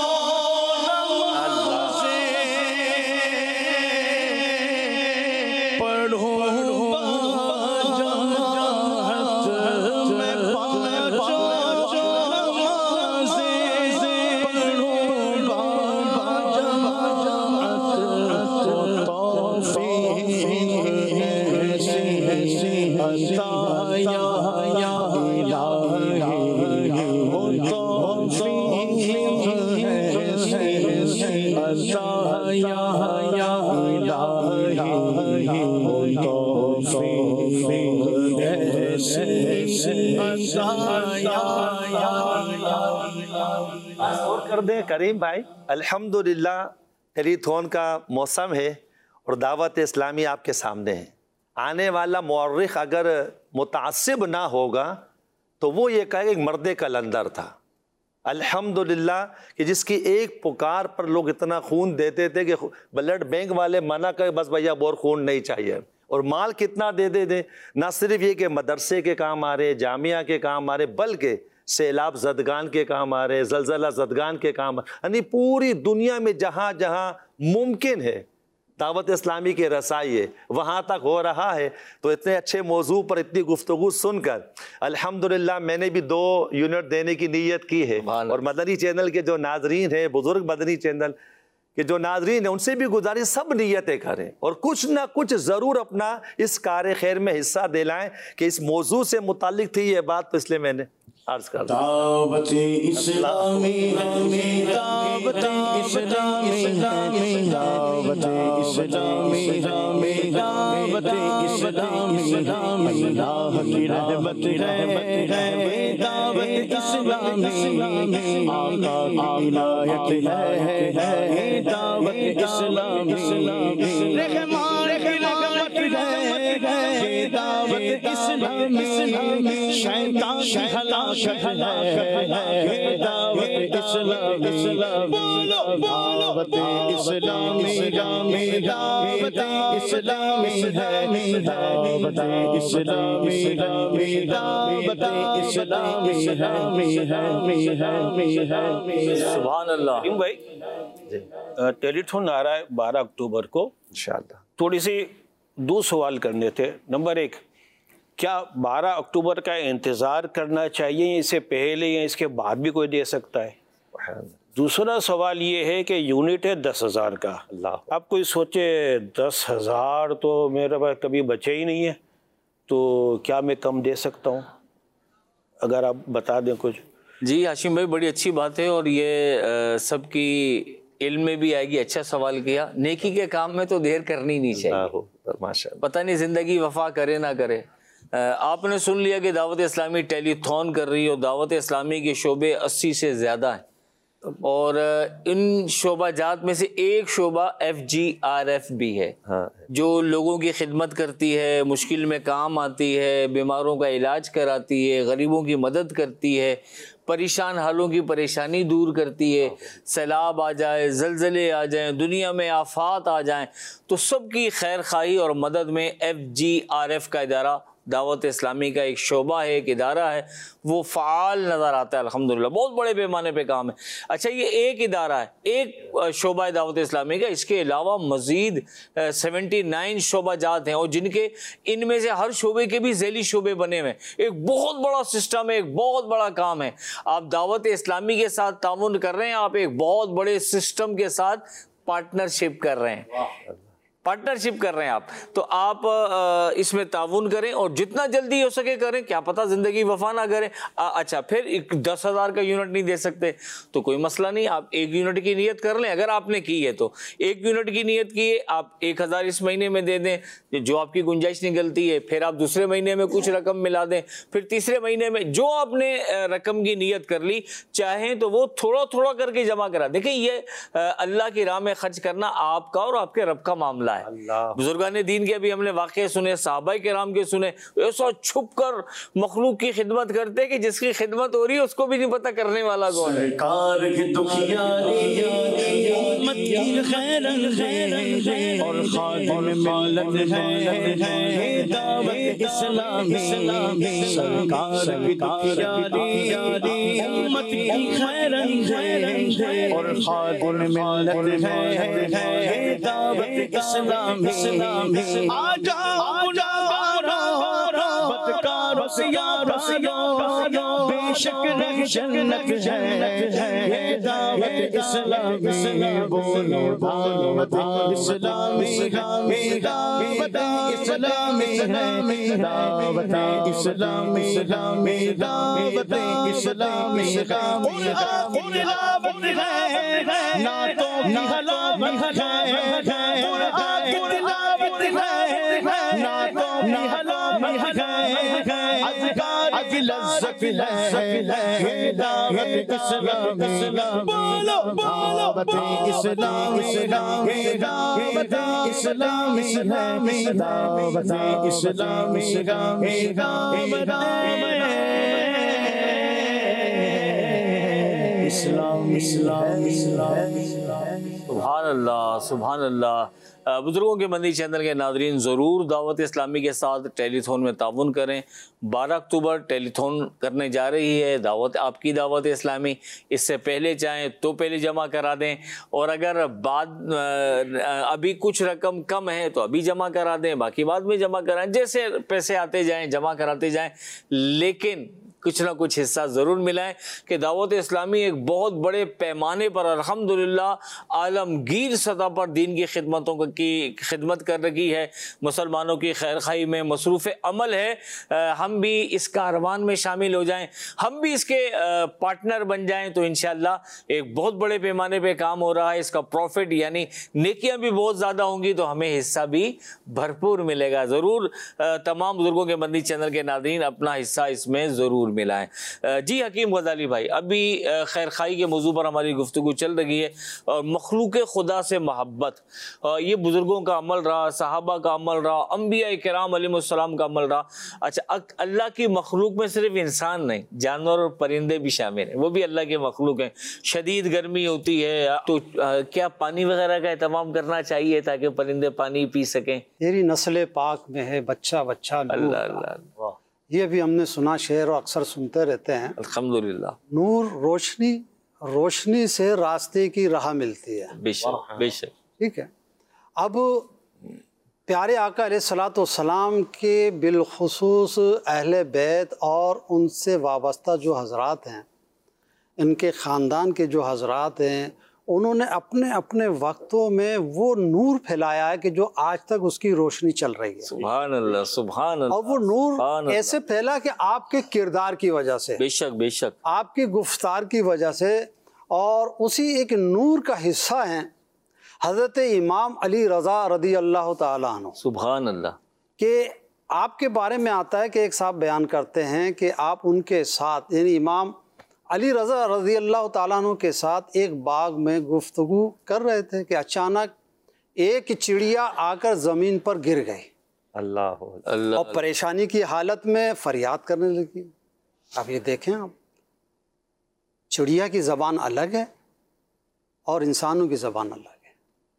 اور کر دیں کریم بھائی، الحمدللہ ٹیلی تھون کا موسم ہے اور دعوت اسلامی آپ کے سامنے ہے۔ آنے والا مورخ اگر متعصب نہ ہوگا تو وہ یہ کہے کہ مرد کلندر تھا۔ الحمدللہ کہ جس کی ایک پکار پر لوگ اتنا خون دیتے تھے کہ بلڈ بینک والے منع کرے بس بھیا اور خون نہیں چاہیے، اور مال کتنا دے دے دیں، نہ صرف یہ کہ مدرسے کے کام آ رہے، جامعہ کے کام آ رہے، بلکہ سیلاب زدگان کے کام آ رہے، زلزلہ زدگان کے کام آ رہے، یعنی پوری دنیا میں جہاں جہاں ممکن ہے دعوت اسلامی کے رسائی ہے وہاں تک ہو رہا ہے۔ تو اتنے اچھے موضوع پر اتنی گفتگو سن کر الحمدللہ میں نے بھی دو یونٹ دینے کی نیت کی ہے، اور مدنی چینل کے جو ناظرین ہیں، بزرگ مدنی چینل کہ جو ناظرین ہیں ان سے بھی گزارش سب نیتیں کریں اور کچھ نہ کچھ ضرور اپنا اس کار خیر میں حصہ دلائیں کہ اس موضوع سے متعلق تھی یہ بات، تو اس لیے میں نے عرض کر دیا۔ دعوت اسلامی دعوت اسلامی دعوت اسلامی دعوت اسلامی اللہ کی رحمت ہے، دعوت اسلامی آقا کی عنایت ہے، دعوت اسلامی رحمان کی رحمت ہے، دعوت اسلامی شیطان کی ہلاکت ہے، دعوت اسلامی دعوت اسلامی دعوت اسلامی ہے، دعوت اسلامی دعوت اسلامی ہے۔ سبحان اللہ۔ کریم بھائی ٹیلی تھون آ رہا ہے بارہ اکتوبر کو، انشاءاللہ تھوڑی سی دو سوال کرنے تھے۔ نمبر ایک، کیا بارہ اکتوبر کا انتظار کرنا چاہیے یا اس سے پہلے یا اس کے بعد بھی کوئی دے سکتا ہے؟ دوسرا سوال یہ ہے کہ یونٹ ہے دس ہزار کا، اللہ اب کوئی سوچے دس ہزار تو میرے پاس کبھی بچے ہی نہیں ہے، تو کیا میں کم دے سکتا ہوں؟ اگر آپ بتا دیں کچھ۔ جی ہاشم بھائی بڑی اچھی بات ہے، اور یہ سب کی علم میں بھی آئے گی، اچھا سوال کیا۔ نیکی کے کام میں تو دیر کرنی نہیں چاہیے، ماشاء اللہ۔ پتہ نہیں زندگی وفا کرے نہ کرے۔ آپ نے سن لیا کہ دعوت اسلامی ٹیلی تھون کر رہی ہے، اور دعوت اسلامی کے شعبے اسی سے زیادہ ہیں، اور ان شعبہ جات میں سے ایک شعبہ ایف جی آر ایف بھی ہے جو لوگوں کی خدمت کرتی ہے، مشکل میں کام آتی ہے، بیماروں کا علاج کراتی ہے، غریبوں کی مدد کرتی ہے، پریشان حالوں کی پریشانی دور کرتی ہے۔ سیلاب آ جائے، زلزلے آ جائیں، دنیا میں آفات آ جائیں، تو سب کی خیر خواہی اور مدد میں ایف جی آر ایف کا ادارہ دعوت اسلامی کا ایک شعبہ ہے، ایک ادارہ ہے، وہ فعال نظر آتا ہے الحمدللہ، بہت بڑے پیمانے پہ کام ہے۔ اچھا یہ ایک ادارہ ہے، ایک شعبہ دعوت اسلامی کا، اس کے علاوہ مزید سیونٹی نائن شعبہ جات ہیں، اور جن کے ان میں سے ہر شعبے کے بھی ذیلی شعبے بنے ہوئے ہیں۔ ایک بہت بڑا سسٹم ہے، ایک بہت بڑا کام ہے۔ آپ دعوت اسلامی کے ساتھ تعاون کر رہے ہیں، آپ ایک بہت بڑے سسٹم کے ساتھ پارٹنرشپ کر رہے ہیں، پارٹنرشپ کر رہے ہیں آپ، تو آپ اس میں تعاون کریں اور جتنا جلدی ہو سکے کریں، کیا پتہ زندگی وفا نہ کریں۔ اچھا پھر دس ہزار کا یونٹ نہیں دے سکتے تو کوئی مسئلہ نہیں، آپ ایک یونٹ کی نیت کر لیں، اگر آپ نے کی ہے تو ایک یونٹ کی نیت کی ہے، آپ ایک ہزار اس مہینے میں دے دیں، جو آپ کی گنجائش نکلتی ہے، پھر آپ دوسرے مہینے میں کچھ رقم ملا دیں، پھر تیسرے مہینے میں جو آپ نے رقم کی نیت کر لی، چاہیں تو وہ تھوڑا تھوڑا کر کے جمع کرا۔ دیکھیں یہ اللہ کی راہ میں خرچ کرنا آپ کا اور آپ کے رب کا معاملہ ہے۔ بزرگان دین کے ابھی ہم نے واقعے سنے، صحابہ کرام کے سنے، ایسا چھپ کر مخلوق کی خدمت کرتے کہ جس کی خدمت ہو رہی ہے اس کو بھی نہیں پتہ کرنے والا کون ہے۔ سرکار کی دکھیاری امت کی خیرن ہے اور خادم ملت ہے دعوت اسلامی، سرکار کی دکھیاری امت کی خیرن ہے اور خادم ملت ہے دعوت اسلامی۔ آ جاؤ بدکارو سیارو بے شک رہ جنت ہے دعوت اسلامی، بولو دعوت اسلامی، دعوت اسلامی، دعوت اسلامی، دعوت اسلامی، قرآن تلاوت ہے، نعتوں کی حلاوت ہے، قرآن تلاوت ہے، نعتوں کی حلاوت ہے، اذکار کی لذت ہے، دعوت اسلامی، بولو بولو دعوت اسلامی، دعوت اسلامی، دعوت اسلامی، دعوت اسلام، اسلام، اسلام۔ سبحان اللہ، سبحان اللہ۔ بزرگوں کے مدنی چینل کے ناظرین ضرور دعوت اسلامی کے ساتھ ٹیلی تھون میں تعاون کریں۔ بارہ اکتوبر ٹیلی تھون کرنے جا رہی ہے دعوت، آپ کی دعوت اسلامی، اس سے پہلے چاہیں تو پہلے جمع کرا دیں، اور اگر بعد ابھی کچھ رقم کم ہے تو ابھی جمع کرا دیں، باقی بعد میں جمع کرائیں، جیسے پیسے آتے جائیں جمع کراتے جائیں، لیکن کچھ نہ کچھ حصہ ضرور ملائیں کہ دعوت اسلامی ایک بہت بڑے پیمانے پر الحمدللہ عالمگیر سطح پر دین کی خدمتوں کی خدمت کر رہی ہے، مسلمانوں کی خیر خواہی میں مصروف عمل ہے۔ ہم بھی اس کاروان میں شامل ہو جائیں، ہم بھی اس کے پارٹنر بن جائیں تو انشاءاللہ ایک بہت بڑے پیمانے پہ کام ہو رہا ہے، اس کا پروفٹ یعنی نیکیاں بھی بہت زیادہ ہوں گی تو ہمیں حصہ بھی بھرپور ملے گا۔ ضرور تمام بزرگوں کے مدنی چینل کے ناظرین اپنا حصہ اس میں ضرور ملائیں۔ جی حکیم غزالی بھائی، ابھی خیر خواہی کے موضوع پر ہماری گفتگو چل رہی ہے، اور مخلوق خدا سے محبت، یہ بزرگوں کا عمل رہا، صحابہ کا عمل رہا، انبیاء کرام علیہ السلام کا عمل رہا۔ اچھا اللہ کی مخلوق میں صرف انسان نہیں، جانور اور پرندے بھی شامل ہیں، وہ بھی اللہ کے مخلوق ہیں۔ شدید گرمی ہوتی ہے تو کیا پانی وغیرہ کا اہتمام کرنا چاہیے تاکہ پرندے پانی پی سکیں؟ تیری نسل پاک میں ہے بچہ بچہ اللہ اللہ، یہ بھی ہم نے سنا شعر اور اکثر سنتے رہتے ہیں۔ الحمدللہ، نور روشنی، روشنی سے راستے کی راہ ملتی ہے، بے شک بے شک۔ ٹھیک ہے۔ اب پیارے آقا علیہ الصلوۃ والسلام کے بالخصوص اہل بیت اور ان سے وابستہ جو حضرات ہیں، ان کے خاندان کے جو حضرات ہیں، انہوں نے اپنے اپنے وقتوں میں وہ نور پھیلایا ہے کہ جو آج تک اس کی روشنی چل رہی ہے۔ سبحان اللہ، سبحان اللہ۔ اور وہ نور سبحان اللہ، ایسے پھیلا کہ آپ کے کردار کی وجہ سے، بے شک بے شک، آپ کی گفتار کی وجہ سے، اور اسی ایک نور کا حصہ ہیں حضرت امام علی رضا رضی اللہ تعالیٰ عنہ۔ سبحان اللہ، کہ آپ کے بارے میں آتا ہے کہ ایک صاحب بیان کرتے ہیں کہ آپ ان کے ساتھ یعنی امام علی رضا رضی اللہ تعالیٰ عنہ کے ساتھ ایک باغ میں گفتگو کر رہے تھے کہ اچانک ایک چڑیا آ کر زمین پر گر گئی، اللہ اللہ، اور پریشانی کی حالت میں فریاد کرنے لگی۔ اب یہ دیکھیں آپ، چڑیا کی زبان الگ ہے اور انسانوں کی زبان الگ ہے،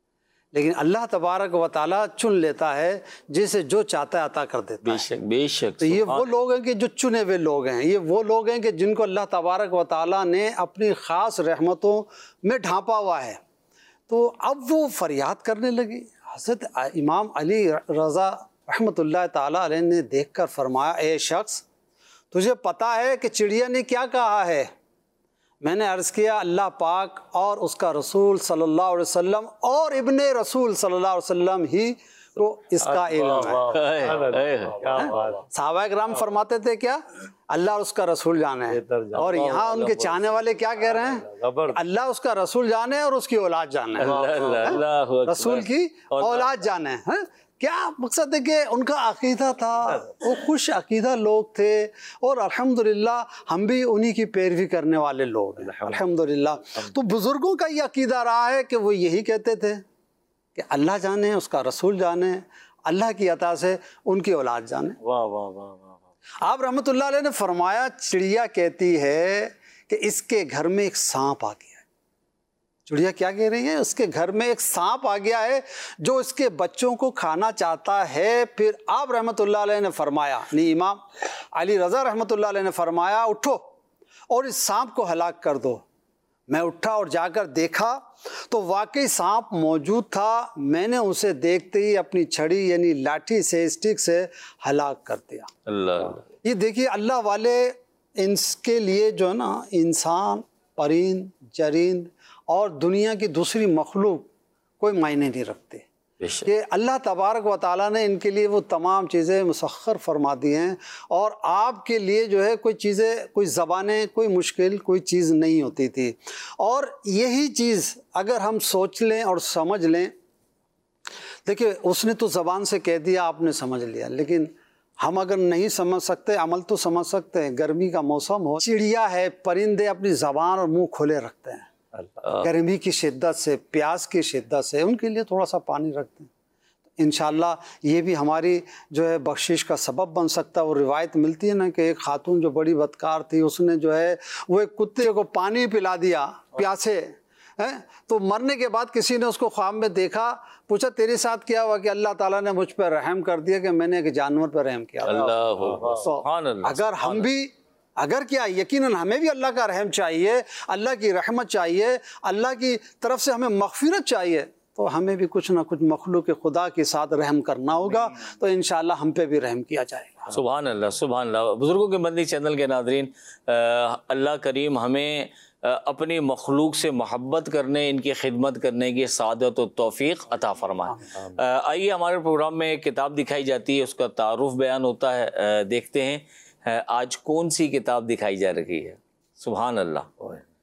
لیکن اللہ تبارک و تعالیٰ چن لیتا ہے، جسے جو چاہتا ہے عطا کر دیتا بے ہے۔ شک بے شک تو یہ وہ لوگ ہیں کہ جو چنے ہوئے لوگ ہیں، یہ وہ لوگ ہیں کہ جن کو اللہ تبارک و تعالیٰ نے اپنی خاص رحمتوں میں ڈھانپا ہوا ہے۔ تو اب وہ فریاد کرنے لگی۔ حضرت امام علی رضا رحمۃ اللہ تعالیٰ علیہ نے دیکھ کر فرمایا، اے شخص، تجھے پتہ ہے کہ چڑیا نے کیا کہا ہے؟ میں نے عرض کیا، اللہ پاک اور اس کا رسول صلی اللہ علیہ وسلم اور ابن رسول صلی اللہ علیہ وسلم ہی کو اس کا علم ہے۔ صحابہ کرام فرماتے تھے کیا؟ اللہ اور اس کا رسول جانے ہیں، اور یہاں ان کے چاہنے والے کیا کہہ رہے ہیں؟ اللہ اس کا رسول جانے اور اس کی اولاد جانے ہیں، رسول کی اولاد جانے ہیں۔ کیا مقصد ہے کہ ان کا عقیدہ تھا، وہ خوش عقیدہ لوگ تھے، اور الحمدللہ ہم بھی انہی کی پیروی کرنے والے لوگ ہیں الحمدللہ۔ تو بزرگوں کا یہ عقیدہ رہا ہے کہ وہ یہی کہتے تھے کہ اللہ جانے، اس کا رسول جانے، اللہ کی عطا سے ان کی اولاد جانے۔ واہ واہ واہ واہ۔ آپ رحمۃ اللہ علیہ نے فرمایا، چڑیا کہتی ہے کہ اس کے گھر میں ایک سانپ آ گیا ہے۔ چڑیا کیا کہہ رہی ہے؟ اس کے گھر میں ایک سانپ آ گیا ہے جو اس کے بچوں کو کھانا چاہتا ہے۔ پھر آپ رحمۃ اللہ علیہ نے فرمایا، نہیں امام علی رضا رحمۃ اللہ علیہ نے فرمایا، اٹھو اور اس سانپ کو ہلاک کر دو۔ میں اٹھا اور جا کر دیکھا تو واقعی سانپ موجود تھا۔ میں نے اسے دیکھتے ہی اپنی چھڑی یعنی لاٹھی سے، اسٹک سے ہلاک کر دیا۔ اللہ یہ دیکھیے، اللہ والے اس کے لیے جو ہے نا، انسان، پرند، جرند اور دنیا کی دوسری مخلوق کوئی معنی نہیں رکھتے، کہ اللہ تبارک و تعالیٰ نے ان کے لیے وہ تمام چیزیں مسخر فرما دی ہیں، اور آپ کے لیے جو ہے کوئی چیزیں، کوئی زبانیں، کوئی مشکل کوئی چیز نہیں ہوتی تھی۔ اور یہی چیز اگر ہم سوچ لیں اور سمجھ لیں، دیکھیں اس نے تو زبان سے کہہ دیا، آپ نے سمجھ لیا، لیکن ہم اگر نہیں سمجھ سکتے، عمل تو سمجھ سکتے ہیں۔ گرمی کا موسم ہو، چڑیا ہے، پرندے اپنی زبان اور منہ کھولے رکھتے ہیں گرمی کی شدت سے، پیاس کی شدت سے، ان کے لیے تھوڑا سا پانی رکھتے ہیں۔ انشاءاللہ یہ بھی ہماری جو ہے بخشش کا سبب بن سکتا ہے۔ وہ روایت ملتی ہے نا کہ ایک خاتون جو بڑی بدکار تھی، اس نے جو ہے وہ ایک کتے کو پانی پلا دیا پیاسے، تو مرنے کے بعد کسی نے اس کو خواب میں دیکھا، پوچھا تیرے ساتھ کیا ہوا؟ کہ اللہ تعالیٰ نے مجھ پہ رحم کر دیا کہ میں نے ایک جانور پہ رحم کیا۔ اللہ اگر ہم بھی، اگر کیا یقیناً ہمیں بھی اللہ کا رحم چاہیے، اللہ کی رحمت چاہیے، اللہ کی طرف سے ہمیں مغفرت چاہیے، تو ہمیں بھی کچھ نہ کچھ مخلوق خدا کے ساتھ رحم کرنا ہوگا، تو انشاءاللہ ہم پہ بھی رحم کیا جائے گا۔ سبحان اللہ سبحان اللہ۔ بزرگوں کے مدنی چینل کے ناظرین، اللہ کریم ہمیں اپنی مخلوق سے محبت کرنے، ان کی خدمت کرنے کی سعادت و توفیق عطا فرمائے۔ آئیے، ہمارے پروگرام میں ایک کتاب دکھائی جاتی ہے، اس کا تعارف بیان ہوتا ہے، دیکھتے ہیں آج کون سی کتاب دکھائی جا رہی ہے۔ سبحان اللہ،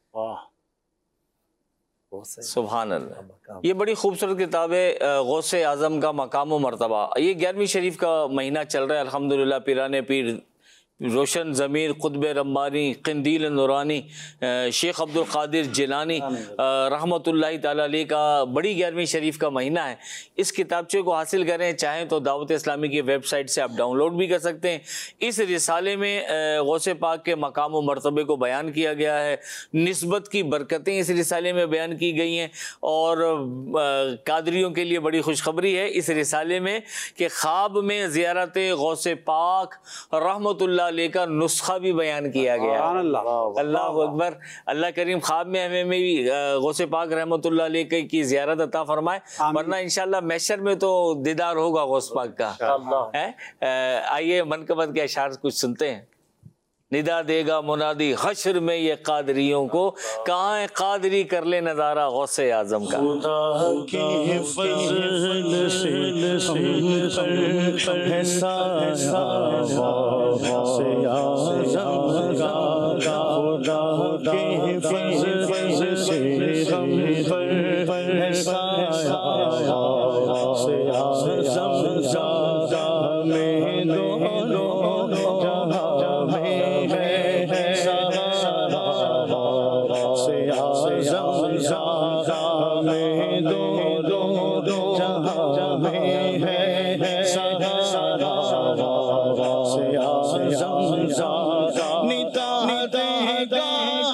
سبحان اللہ۔ یہ بڑی خوبصورت کتاب ہے، غوث اعظم کا مقام و مرتبہ۔ یہ گیارہویں شریف کا مہینہ چل رہا ہے الحمدللہ۔ پیران پیر، روشن ضمیر، قطب ربانی، قندیل نورانی، شیخ عبد القادر جیلانی رحمۃ اللہ تعالیٰ علیہ کا بڑی گیارہویں شریف کا مہینہ ہے۔ اس کتابچے کو حاصل کریں، چاہیں تو دعوت اسلامی کی ویب سائٹ سے آپ ڈاؤن لوڈ بھی کر سکتے ہیں۔ اس رسالے میں غوث پاک کے مقام و مرتبے کو بیان کیا گیا ہے، نسبت کی برکتیں اس رسالے میں بیان کی گئی ہیں، اور قادریوں کے لیے بڑی خوشخبری ہے اس رسالے میں کہ خواب میں زیارت غوث پاک رحمۃ اللہ علیہ کا نسخہ بھی بیان کیا گیا ہے۔ اللہ اکبر۔ اللہ کریم خواب میں ہمیں بھی غوث پاک رحمۃ اللہ علیہ کی زیارت عطا فرمائے، ورنہ انشاءاللہ محشر میں تو دیدار ہوگا غوث پاک کا۔ آئیے منقبت کے اشعار کچھ سنتے ہیں۔ ندا دے گا منادی حشر میں یہ قادریوں کو، کہاں ہے قادری کر لے نظارہ غوث اعظم کا۔ خدا کے فضل سے ہم پر ہے سایہ غوث اعظم کا، خدا کے فضل سے ہم پر ہے سایہ غوث اعظم کا، ہمیں دونوں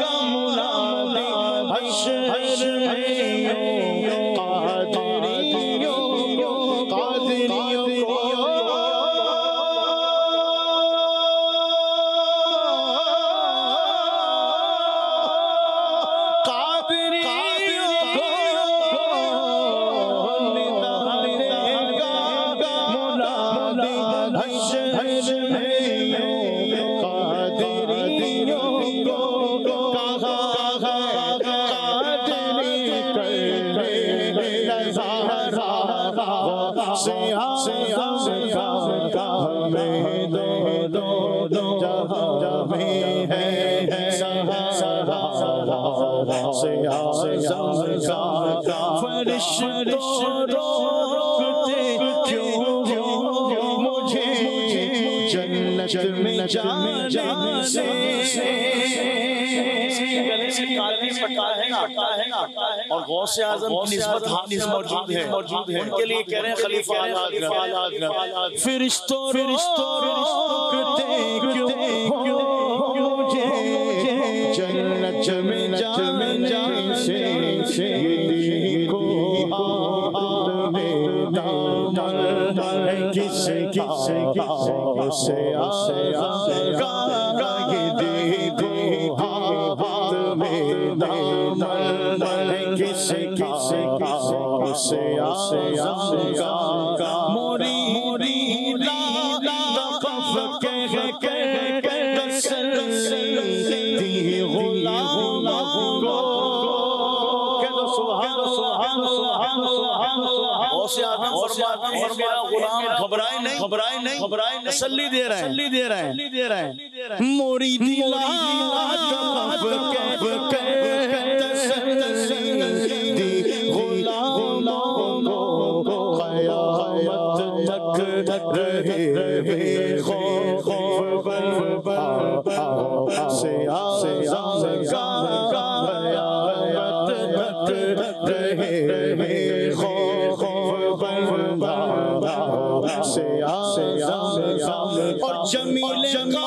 قادری से आज़म का हमें दो दो दो जहाँ में है सहारा से आज़म का फरिश्तों रोकते क्यों मुझे जन्नत में जाने से है ना और गौसे आज़म की निस्बत हाफिज़ मौजूद है उनके लिए कह रहे हैं खलीफा आला हज़रत फरिश्तों फरिश्तों रोकते क्यों मुझे जन्नत में जाने से ये को हाथ में दामन है किस किस से आज़म का ये देखो हाथ में दामन है किस किस से आज़म का मोरी मोरी ला कफ के के तसल्ली गुलाम को के दो सुभान सुभान सुभान सुभान गौसे आज़म फरमाते हैं मेरा गुलाम घबराए नहीं घबराए नहीं घबराए नहीं तसल्ली दे रहा है तसल्ली दे रहा है दे रहा है मोरी दिला कफ के के तसल्ली गुलाम को क़यामत तक रहे खौफ से आज़म का क़यामत तक रहे खौफ से आज़म और जमील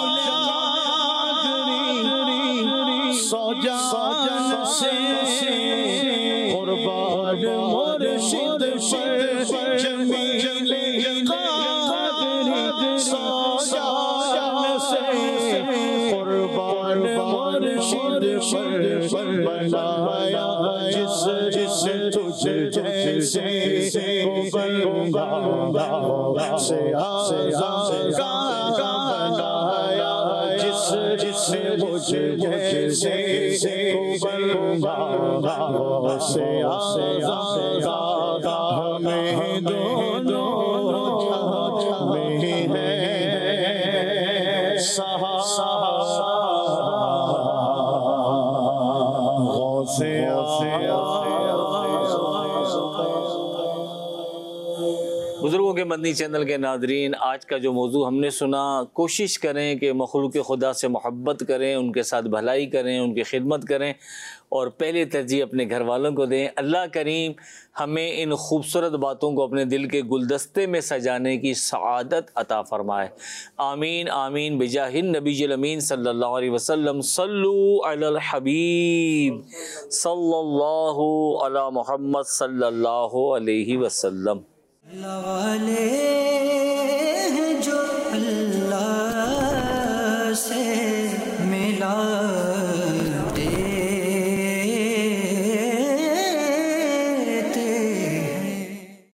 क़ादरी सौजान से कुर्बान मुर्शिद पर जमील क़ादरी सौजान से कुर्बान मुर्शिद पर बनाया जिस जिस तुझ जैसे बंदा से आज़म का बनाया जिस जिस मुझे जैसे बंदा से आज़म का हमें दोनों में है सहारा से बुजुर्गों के मदनी चैनल के नादरीन, आज का जो मौजू हमने सुना, कोशिश करें कि मखलूक खुदा से मोहब्बत करें, उनके साथ भलाई करें, उनकी खिदमत करें और पहले तरजीह अपने घर वालों को दें। अल्लाह करीम हमें इन खूबसूरत बातों को अपने दिल के गुलदस्ते में सजाने की सआदत अता फरमाए। आमीन आमीन बिजाहिन नबील अमीन सल्लल्लाहु अलैहि वसल्लम। सल्लु अलल हबीब सल्लल्लाहु अला मुहम्मद सल्लल्लाहु अलैहि वसल्लम। वाले जो